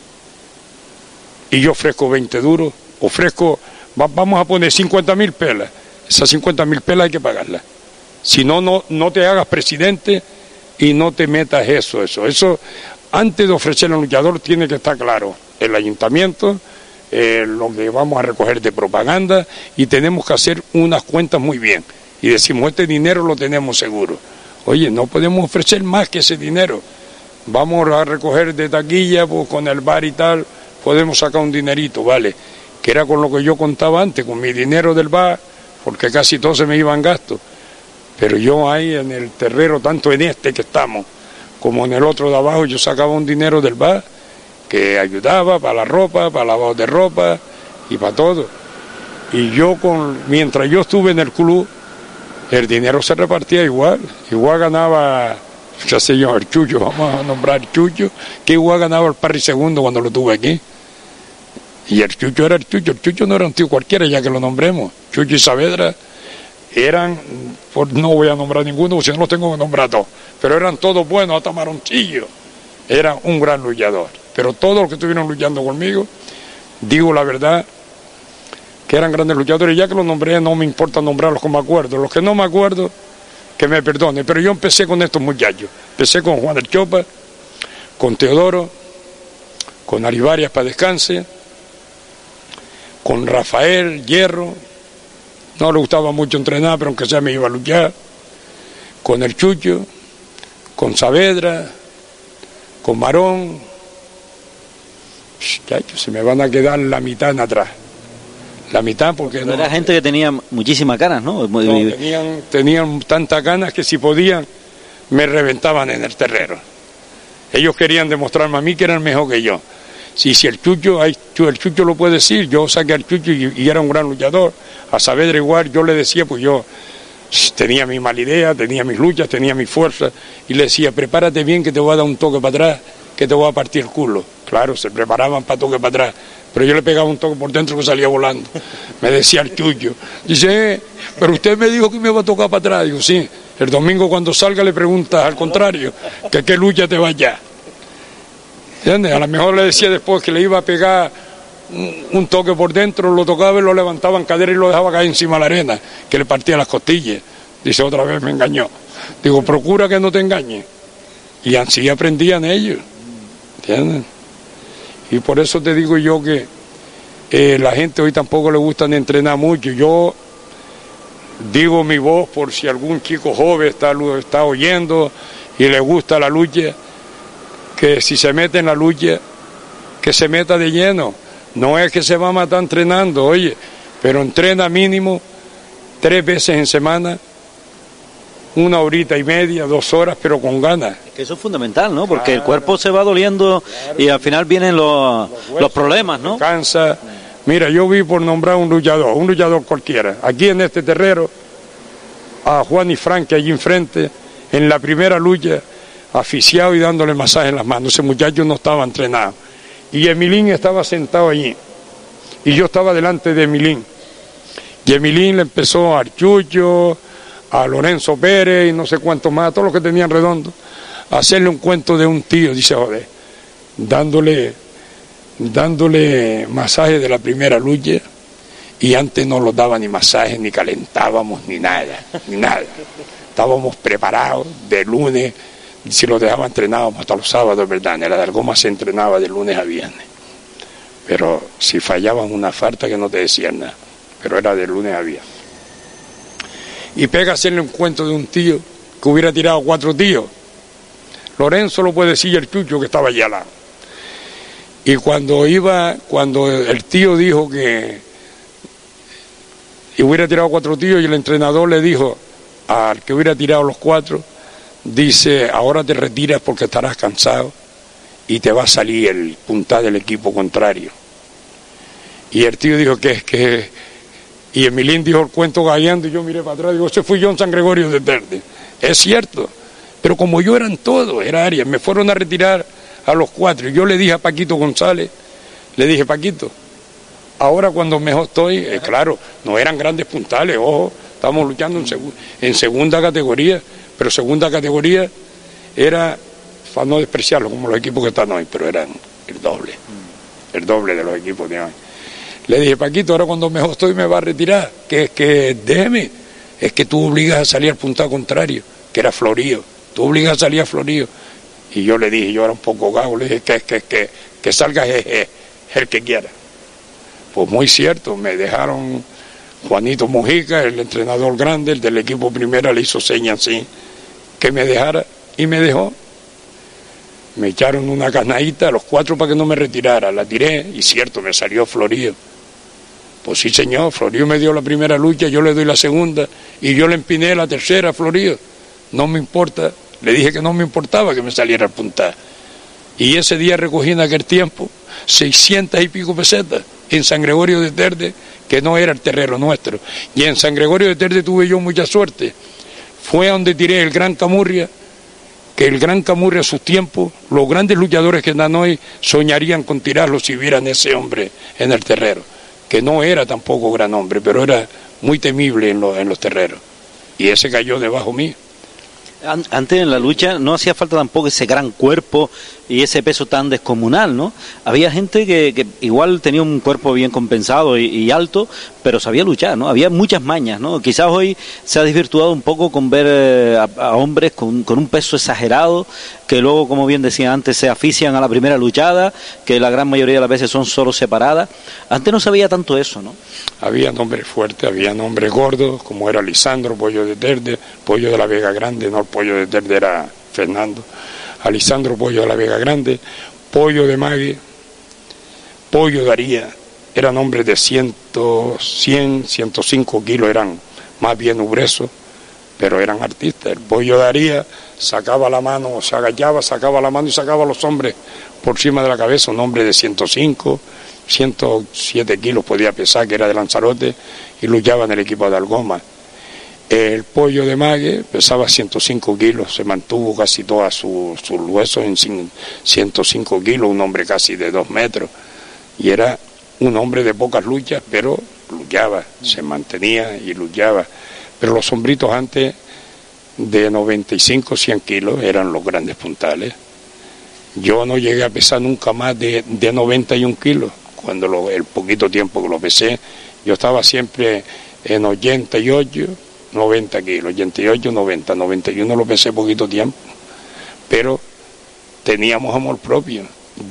y yo ofrezco veinte duros, ofrezco, va, vamos a poner cincuenta mil pelas, esas cincuenta mil pelas hay que pagarlas, si no, no, no te hagas presidente y no te metas eso, eso, eso, antes de ofrecer al luchador tiene que estar claro, el ayuntamiento, eh, lo que vamos a recoger de propaganda, y tenemos que hacer unas cuentas muy bien. Y decimos, este dinero lo tenemos seguro. Oye, no podemos ofrecer más que ese dinero. Vamos a recoger de taquilla, pues con el bar y tal, podemos sacar un dinerito, ¿vale? Que era con lo que yo contaba antes, con mi dinero del bar, porque casi todo se me iba en gasto. Pero yo ahí en el terrero, tanto en este que estamos, como en el otro de abajo, yo sacaba un dinero del bar que ayudaba para la ropa, para lavado de ropa y para todo. Y yo, con mientras yo estuve en el club, el dinero se repartía igual. Igual ganaba, ya sé yo, el Chucho, vamos a nombrar Chucho, que igual ganaba el Parry Segundo cuando lo tuve aquí. Y el Chucho era el Chucho, el Chucho no era un tío cualquiera, ya que lo nombremos. Chucho y Saavedra eran, no voy a nombrar ninguno, porque si no los tengo que nombrar todos, pero eran todos buenos, hasta Maroncillo era un gran luchador. Pero todos los que estuvieron luchando conmigo, digo la verdad, que eran grandes luchadores. Ya que los nombré, no me importa nombrarlos como me acuerdo. Los que no me acuerdo, que me perdone. Pero yo empecé con estos muchachos. Empecé con Juan el Chopa, con Teodoro, con Arivarias para descanse, con Rafael Hierro. No le gustaba mucho entrenar, pero aunque sea me iba a luchar. Con el Chucho, con Saavedra, con Marón. Chacho, se me van a quedar la mitad en atrás. La mitad porque pero no. Era gente que tenía muchísimas ganas, ¿no? No, tenían, tenían tantas ganas que si podían me reventaban en el terreno. Ellos querían demostrarme a mí que eran mejor que yo. Si, si el Chucho, hay, el Chucho lo puede decir, yo saqué al Chucho y, y era un gran luchador. A Saavedra igual, yo le decía, pues yo tenía mi mala idea, tenía mis luchas, tenía mis fuerzas, y le decía, prepárate bien que te voy a dar un toque para atrás, que te voy a partir el culo. Claro, se preparaban para toque para atrás, pero yo le pegaba un toque por dentro que salía volando. Me decía el Chucho, dice, eh, pero usted me dijo que me iba a tocar para atrás. Digo, sí, el domingo cuando salga le preguntas al contrario, que qué lucha te vaya. ¿Entiendes? A lo mejor le decía después que le iba a pegar un, un toque por dentro, lo tocaba y lo levantaba en cadera y lo dejaba caer encima de la arena, que le partía las costillas. Dice, otra vez me engañó. Digo, procura que no te engañe. Y así aprendían ellos. ¿Entiendes? Y por eso te digo yo que eh, la gente hoy tampoco le gusta entrenar mucho. Yo digo mi voz por si algún chico joven está, está oyendo y le gusta la lucha, que si se mete en la lucha, que se meta de lleno. No es que se va a matar entrenando, oye, pero entrena mínimo tres veces en semana, una horita y media, dos horas, pero con ganas. Que eso es fundamental, ¿no? Porque claro, el cuerpo se va doliendo, claro, y al final vienen los, los, huesos, los problemas, ¿no? Cansa. Mira, yo vi por nombrar un luchador, un luchador cualquiera, aquí en este terrero, a Juan y Frank allí enfrente, en la primera lucha, asfixiado y dándole masaje en las manos. Ese muchacho no estaba entrenado. Y Emilín estaba sentado allí. Y yo estaba delante de Emilín. Y Emilín le empezó a Chucho, a Lorenzo Pérez y no sé cuántos más, a todos los que tenían redondo, a hacerle un cuento de un tío, dice, joder, dándole, dándole masaje de la primera lucha. Y antes no los daba ni masaje, ni calentábamos, ni nada, ni nada. Estábamos preparados de lunes. Si los dejaba entrenados hasta los sábados, ¿verdad? En la de Algoma se entrenaba de lunes a viernes. Pero si fallaban una falta que no te decían nada. Pero era de lunes a viernes. Y pega a hacerle un cuento de un tío que hubiera tirado cuatro tíos. Lorenzo lo puede decir, el Chucho que estaba allá al lado. Y cuando iba, cuando el tío dijo que hubiera tirado cuatro tíos y el entrenador le dijo al que hubiera tirado los cuatro, dice, ahora te retiras porque estarás cansado y te va a salir el punta del equipo contrario. Y el tío dijo que es que... Y Emilín dijo el cuento gallando y yo miré para atrás y digo, ese fui yo en San Gregorio de Terde. Es cierto, pero como yo eran todos, era Arias, me fueron a retirar a los cuatro. Y yo le dije a Paquito González, le dije, Paquito, ahora cuando mejor estoy, eh, claro, no eran grandes puntales, ojo, estamos luchando en, seg en segunda categoría, pero segunda categoría era, para no despreciarlo como los equipos que están hoy, pero eran el doble, el doble de los equipos de hoy. Le dije, Paquito, ahora cuando mejor estoy me va a retirar, que es que déjeme, es que tú obligas a salir al puntal contrario, que era Florío, tú obligas a salir a Florío. Y yo le dije, yo era un poco gago, le dije que, que, que, que salga es, es, es el que quiera. Pues muy cierto, me dejaron Juanito Mujica, el entrenador grande, el del equipo primera, le hizo señas así, que me dejara, y me dejó. Me echaron una canadita a los cuatro para que no me retirara, la tiré, y cierto, me salió Florío. Pues sí, señor, Florío me dio la primera lucha, yo le doy la segunda, y yo le empiné la tercera a Florío. No me importa, le dije que no me importaba que me saliera a puntar. Y ese día recogí en aquel tiempo seiscientas y pico pesetas en San Gregorio de Terde, que no era el terreno nuestro. Y en San Gregorio de Terde tuve yo mucha suerte. Fue a donde tiré el Gran Camurria, que el Gran Camurria a sus tiempos, los grandes luchadores que dan hoy soñarían con tirarlo si vieran ese hombre en el terrero, que no era tampoco gran hombre, pero era muy temible en los, en los terreros. Y ese cayó debajo mío. Antes en la lucha no hacía falta tampoco ese gran cuerpo y ese peso tan descomunal, ¿no? Había gente que, que igual tenía un cuerpo bien compensado y, y alto, pero sabía luchar, ¿no? Había muchas mañas, ¿no? Quizás hoy se ha desvirtuado un poco con ver eh, a, a hombres con, con un peso exagerado, que luego, como bien decía antes, se asfixian a la primera luchada, que la gran mayoría de las veces son solo separadas. Antes no se veía tanto eso, ¿no? Había nombres fuertes, había nombres gordos, como era Lisandro, Pollo de Terde, Pollo de la Vega Grande, no el Pollo de Terde era Fernando, Alisandro Pollo de la Vega Grande, Pollo de Mague, Pollo Daría, eran hombres de cien, cien, ciento cinco kilos, eran más bien ubresos, pero eran artistas. El Pollo Daría sacaba la mano, se agachaba, sacaba la mano y sacaba a los hombres por encima de la cabeza, un hombre de ciento cinco, ciento siete kilos podía pesar, que era de Lanzarote, y luchaba en el equipo de Algoma. El Pollo de Mague pesaba ciento cinco kilos, se mantuvo casi todos sus su huesos en ciento cinco kilos, un hombre casi de dos metros, y era un hombre de pocas luchas, pero luchaba, se mantenía y luchaba. Pero los hombritos antes de noventa y cinco, cien kilos eran los grandes puntales. Yo no llegué a pesar nunca más de, de noventa y un kilos, cuando lo, el poquito tiempo que lo pesé, yo estaba siempre en ochenta y ocho, noventa kilos, ochenta y ocho, noventa, noventa y uno lo pesé poquito tiempo, pero teníamos amor propio.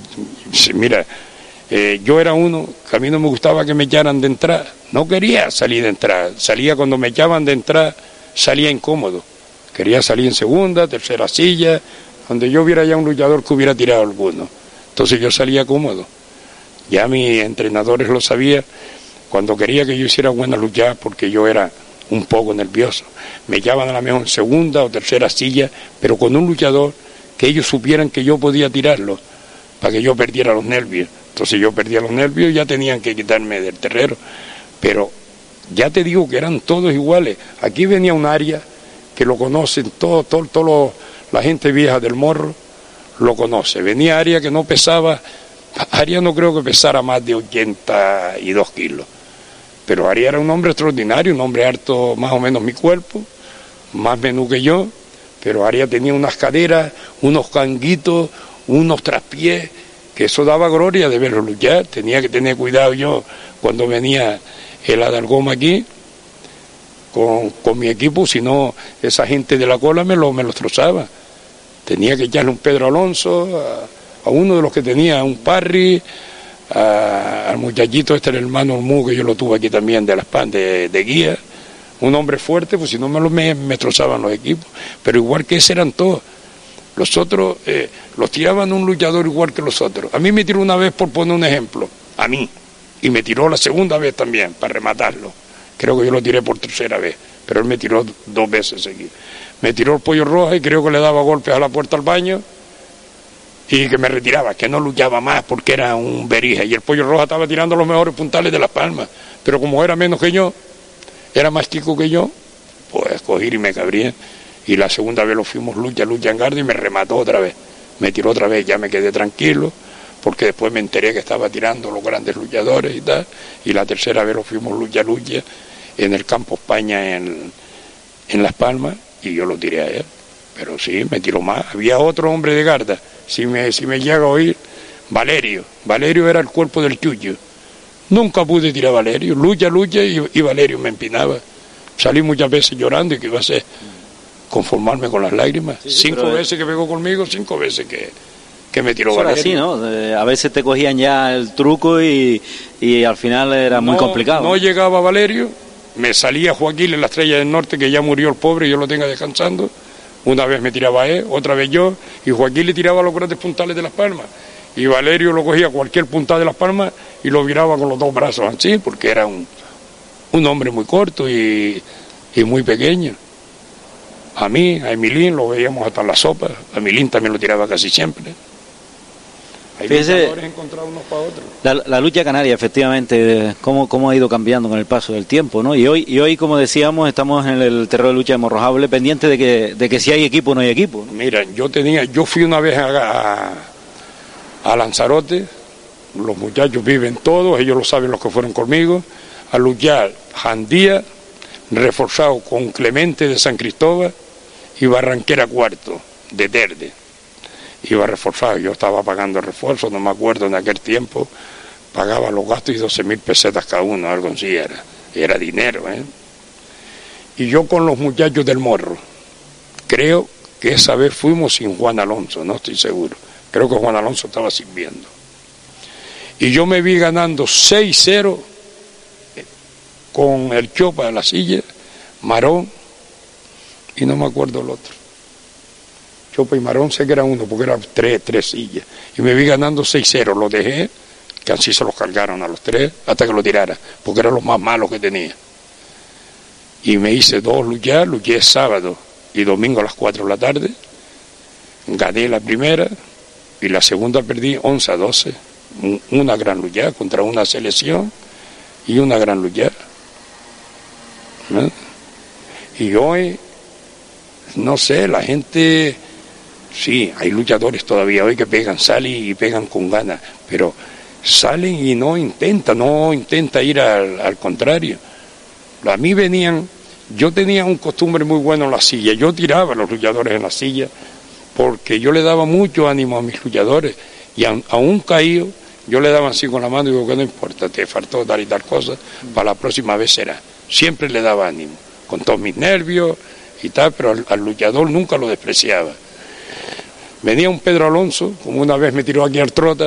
Mira, eh, yo era uno que a mí no me gustaba que me echaran de entrada, no quería salir de entrada, salía cuando me echaban de entrada, salía incómodo, quería salir en segunda, tercera silla, donde yo viera ya un luchador que hubiera tirado alguno, entonces yo salía cómodo. Ya mis entrenadores lo sabían, cuando quería que yo hiciera buenas luchas, porque yo era un poco nervioso, me echaban a la mejor segunda o tercera silla, pero con un luchador que ellos supieran que yo podía tirarlo, para que yo perdiera los nervios. Entonces yo perdía los nervios y ya tenían que quitarme del terreno. Pero ya te digo que eran todos iguales. Aquí venía un área que lo conocen todos, todo, todo lo, la gente vieja del Morro lo conoce. Venía área que no pesaba, Aria no creo que pesara más de ochenta y dos kilos, pero Aria era un hombre extraordinario, un hombre harto más o menos mi cuerpo, más menú que yo, pero Aria tenía unas caderas, unos canguitos, unos traspiés, que eso daba gloria de verlo luchar. Tenía que tener cuidado yo cuando venía el Adalgoma aquí, con, con mi equipo, si no esa gente de la cola me lo, me los trozaba. Tenía que echarle un Pedro Alonso, a, a uno de los que tenía, un Parry, a, al muchachito este, el hermano Mu, que yo lo tuve aquí también de las pan de, de guía, un hombre fuerte, pues si no me lo me, me trozaban los equipos, pero igual que ese eran todos. Los otros eh, los tiraban un luchador igual que los otros. A mí me tiró una vez, por poner un ejemplo, a mí, y me tiró la segunda vez también, para rematarlo. Creo que yo lo tiré por tercera vez, pero él me tiró dos veces seguidas. Me tiró el Pollo Roja y creo que le daba golpes a la puerta al baño y que me retiraba, que no luchaba más porque era un berija. Y el Pollo Roja estaba tirando los mejores puntales de Las Palmas, pero como era menos que yo, era más chico que yo, pues cogí y me cabría. Y la segunda vez lo fuimos lucha, lucha en garda y me remató otra vez. Me tiró otra vez, ya me quedé tranquilo, porque después me enteré que estaba tirando los grandes luchadores y tal. Y la tercera vez lo fuimos lucha, lucha en el Campo España en, en Las Palmas y yo lo tiré a él. Pero sí, me tiró más. Había otro hombre de garda, si me, si me llega a oír, Valerio. Valerio era el cuerpo del Chuyo. Nunca pude tirar a Valerio, lucha, lucha y, y Valerio me empinaba. Salí muchas veces llorando y que iba a ser conformarme con las lágrimas. Sí, cinco veces que pegó conmigo, cinco veces que, que me tiró Eso era Valerio. así, ¿no? Eh, a veces te cogían ya el truco y, y al final era muy no, complicado. No llegaba Valerio, me salía Joaquín en la Estrella del Norte, que ya murió el pobre y yo lo tenga descansando. Una vez me tiraba él, otra vez yo, y Joaquín le tiraba los grandes puntales de Las Palmas. Y Valerio lo cogía cualquier puntal de Las Palmas y lo viraba con los dos brazos así, porque era un, un hombre muy corto y, y muy pequeño. A mí, a Emilín, lo veíamos hasta en la sopa. A Emilín también lo tiraba casi siempre. Hay luchadores encontrados unos para otros. La, la lucha canaria, efectivamente, cómo, cómo ha ido cambiando con el paso del tiempo, ¿no? Y hoy, y hoy como decíamos, estamos en el terreno de lucha de Morrojable, pendiente de que, de que si hay equipo o no hay equipo, ¿no? Mira, yo tenía, yo fui una vez a, a, a Lanzarote, los muchachos viven todos, ellos lo saben los que fueron conmigo, a luchar Jandía, reforzado con Clemente de San Cristóbal y Barranquera Cuarto, de Terde. Iba reforzado, yo estaba pagando el refuerzo, no me acuerdo, en aquel tiempo pagaba los gastos y doce mil pesetas cada uno, algo así era, era dinero, ¿eh? Y yo con los muchachos del Morro, creo que esa vez fuimos sin Juan Alonso, no estoy seguro, creo que Juan Alonso estaba sirviendo. Y yo me vi ganando seis cero con el Chopa de la silla, Marón, y no me acuerdo el otro. Chopa y Marón sé que era uno, porque eran tres, tres sillas. Y me vi ganando seis cero, lo dejé, que así se los cargaron a los tres, hasta que lo tirara, porque eran los más malos que tenía. Y me hice dos luchar, luché sábado y domingo a las cuatro de la tarde, gané la primera, y la segunda perdí once a doce. Una gran lucha contra una selección, y una gran lucha. ¿No? Y hoy, no sé, la gente... Sí, hay luchadores todavía hoy que pegan, salen y pegan con ganas, pero salen y no intenta, no intenta ir al, al contrario. A mí venían, yo tenía un costumbre muy bueno en la silla, yo tiraba a los luchadores en la silla, porque yo le daba mucho ánimo a mis luchadores, y a, a un caído, yo le daba así con la mano y digo que no importa, te faltó tal y tal cosa, para la próxima vez será. Siempre le daba ánimo, con todos mis nervios y tal, pero al, al luchador nunca lo despreciaba. Venía un Pedro Alonso, como una vez me tiró aquí al Trota,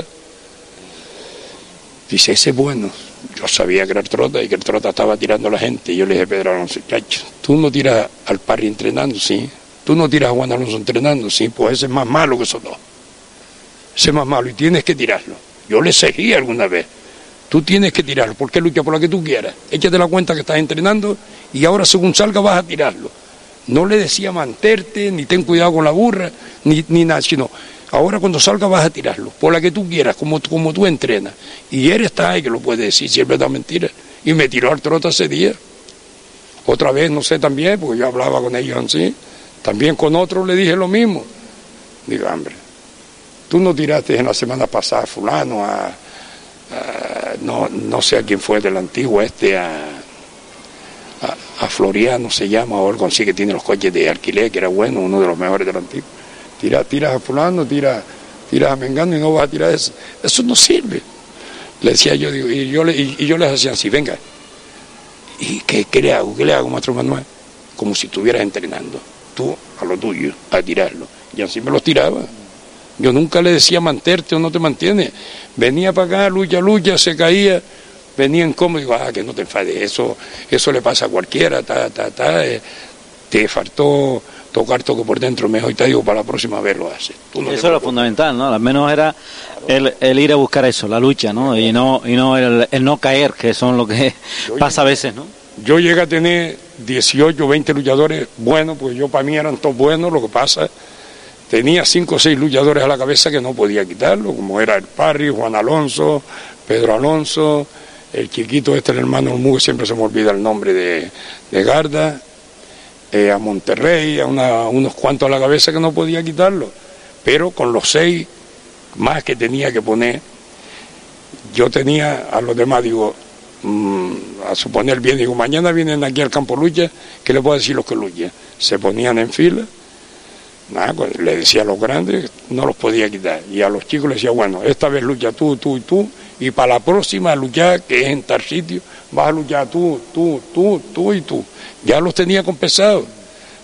dice, ese es bueno. Yo sabía que era el Trota y que el Trota estaba tirando a la gente. Y yo le dije a Pedro Alonso, chacho, tú no tiras al Parry entrenando, sí. Tú no tiras a Juan Alonso entrenando, sí. Pues ese es más malo que esos dos. Ese es más malo y tienes que tirarlo. Yo le seguí alguna vez. Tú tienes que tirarlo, porque lucha por la que tú quieras. Échate la cuenta que estás entrenando y ahora según salga vas a tirarlo. No le decía manterte, ni ten cuidado con la burra, ni, ni nada, sino ahora cuando salga vas a tirarlo, por la que tú quieras, como, como tú entrenas. Y él está ahí que lo puede decir, si es verdad o mentira. Y me tiró al Trota ese día. Otra vez, no sé también, porque yo hablaba con ellos así. También con otros le dije lo mismo. Digo, hombre, tú no tiraste en la semana pasada a fulano, a, a no, no sé a quién fue del antiguo este, a... A, a Floriano se llama, o algo así, que tiene los coches de alquiler, que era bueno, uno de los mejores del antiguo. Tira, tiras a fulano, tira, tiras a Mengano y no vas a tirar eso. Eso no sirve. Le decía yo, digo, y yo, le, y, y yo les hacía así, venga. ¿Y qué, qué le hago? ¿Qué le hago, maestro Manuel? Como si estuvieras entrenando. Tú a lo tuyo, a tirarlo. Y así me los tiraba. Yo nunca le decía manterte o no te mantienes. Venía para acá, lucha, lucha, se caía. Venía incómodo y digo, ah, que no te enfades, eso, eso le pasa a cualquiera, ta, ta, ta, eh, te faltó tocar toque por dentro, mejor, y te digo, para la próxima vez lo haces. Tú no eso es lo fundamental, ¿no? Al menos era el, el ir a buscar eso, la lucha, ¿no? Y no, y no el, el no caer, que son lo que yo pasa llegué, a veces, ¿no? Yo llegué a tener dieciocho, veinte luchadores buenos, pues yo para mí eran todos buenos, lo que pasa, tenía cinco o seis luchadores a la cabeza que no podía quitarlo, como era el Parry, Juan Alonso, Pedro Alonso, el chiquito este, el hermano Olmugue, siempre se me olvida el nombre de, de Garda, eh, a Monterrey, a una, unos cuantos a la cabeza que no podía quitarlo, pero con los seis más que tenía que poner, yo tenía a los demás, digo, mmm, a suponer bien, digo, mañana vienen aquí al campo lucha, ¿qué les puedo decir los que luchan? Se ponían en fila, nada, pues, le decía a los grandes, no los podía quitar, y a los chicos les decía, bueno, esta vez lucha tú, tú y tú, y para la próxima lucha, que es en tal sitio, vas a luchar tú, tú, tú, tú y tú. Ya los tenía compensados.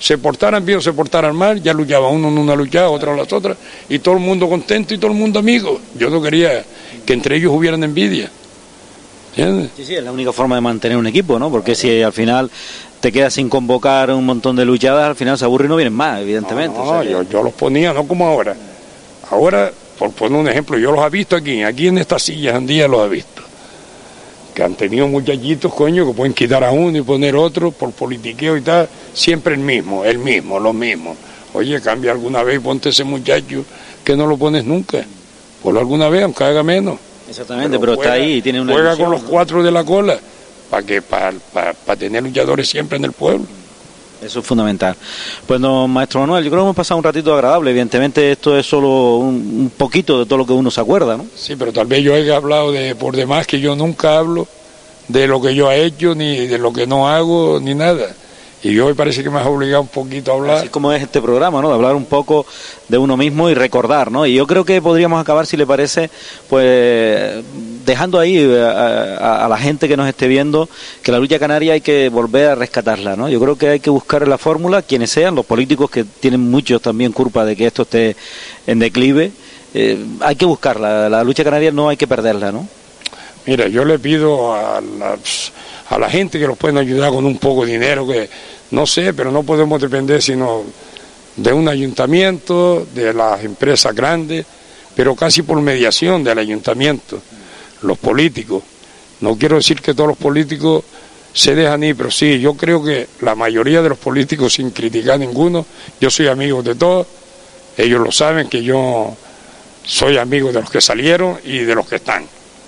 se portaran bien o se portaran mal, ya luchaba uno en una luchada, otra en las otras, y todo el mundo contento y todo el mundo amigo. Yo no quería que entre ellos hubieran envidia. ¿Entiendes? Sí, sí, es la única forma de mantener un equipo, ¿no? Porque si al final te quedas sin convocar un montón de luchadas, al final se aburre y no vienen más, evidentemente. No, no, o sea, yo, yo los ponía, no como ahora. Ahora, por poner un ejemplo, yo los he visto aquí, aquí en estas sillas un día los he visto. Que han tenido muchachitos, coño, que pueden quitar a uno y poner otro por politiqueo y tal, siempre el mismo, el mismo, lo mismo. Oye, cambia alguna vez y ponte ese muchacho que no lo pones nunca. Ponlo alguna vez, aunque haga menos. Exactamente, pero, pero juega, está ahí y tiene una juega ilusión, con los ¿no? cuatro de la cola, para que para pa, pa tener luchadores siempre en el pueblo. Eso es fundamental. Pues no, maestro Manuel, yo creo que hemos pasado un ratito agradable. Evidentemente esto es solo un, un poquito de todo lo que uno se acuerda, ¿no? Sí, pero tal vez yo haya hablado de por demás, que yo nunca hablo de lo que yo he hecho, ni de lo que no hago, ni nada. Y hoy parece que me has obligado un poquito a hablar. Así como es este programa, ¿no? De hablar un poco de uno mismo y recordar, ¿no? Y yo creo que podríamos acabar, si le parece, pues dejando ahí a, a, a la gente que nos esté viendo que la lucha canaria hay que volver a rescatarla, ¿no? Yo creo que hay que buscar la fórmula, quienes sean, los políticos que tienen muchos también culpa de que esto esté en declive, eh, hay que buscarla, la lucha canaria no hay que perderla, ¿no? Mira, yo le pido a las, a la gente que nos pueden ayudar con un poco de dinero, que no sé, pero no podemos depender sino de un ayuntamiento, de las empresas grandes, pero casi por mediación del ayuntamiento, los políticos. No quiero decir que todos los políticos se dejan ir, pero sí, yo creo que la mayoría de los políticos, sin criticar a ninguno, yo soy amigo de todos, ellos lo saben que yo soy amigo de los que salieron y de los que están.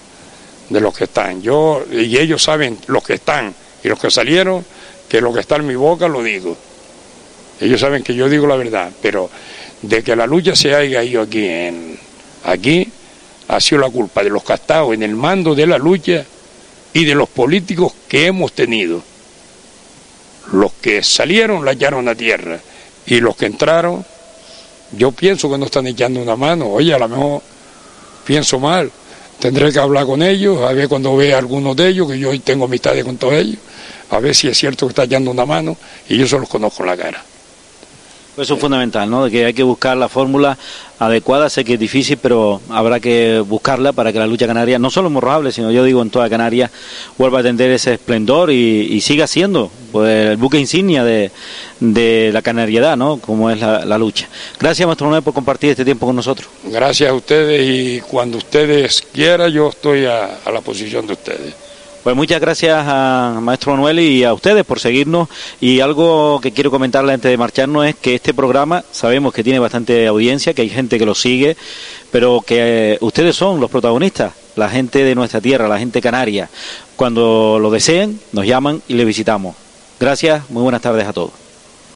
de los que están, yo y ellos saben, los que están y los que salieron, que lo que está en mi boca lo digo. Ellos saben que yo digo la verdad, pero de que la lucha se haya ido aquí, en, aquí ha sido la culpa de los que han estado en el mando de la lucha y de los políticos que hemos tenido. Los que salieron la echaron a tierra y los que entraron, yo pienso que no están echando una mano. Oye, a lo mejor pienso mal. Tendré que hablar con ellos, a ver cuando vea a algunos de ellos, que yo hoy tengo amistades con todos ellos, a ver si es cierto que está echando una mano y yo se los conozco en la cara. Pues eso es fundamental, ¿no? De que hay que buscar la fórmula adecuada, sé que es difícil, pero habrá que buscarla para que la lucha canaria, no solo en Morrojable, sino yo digo en toda Canarias, vuelva a tener ese esplendor y, y siga siendo pues el buque insignia de, de la canariedad, ¿no? Como es la, la lucha. Gracias, maestro Manuel, por compartir este tiempo con nosotros. Gracias a ustedes y cuando ustedes quieran yo estoy a, a la posición de ustedes. Pues muchas gracias a maestro Manuel y a ustedes por seguirnos, y algo que quiero comentarle antes de marcharnos es que este programa sabemos que tiene bastante audiencia, que hay gente que lo sigue, pero que eh, ustedes son los protagonistas, la gente de nuestra tierra, la gente canaria. Cuando lo deseen nos llaman y les visitamos. Gracias, muy buenas tardes a todos.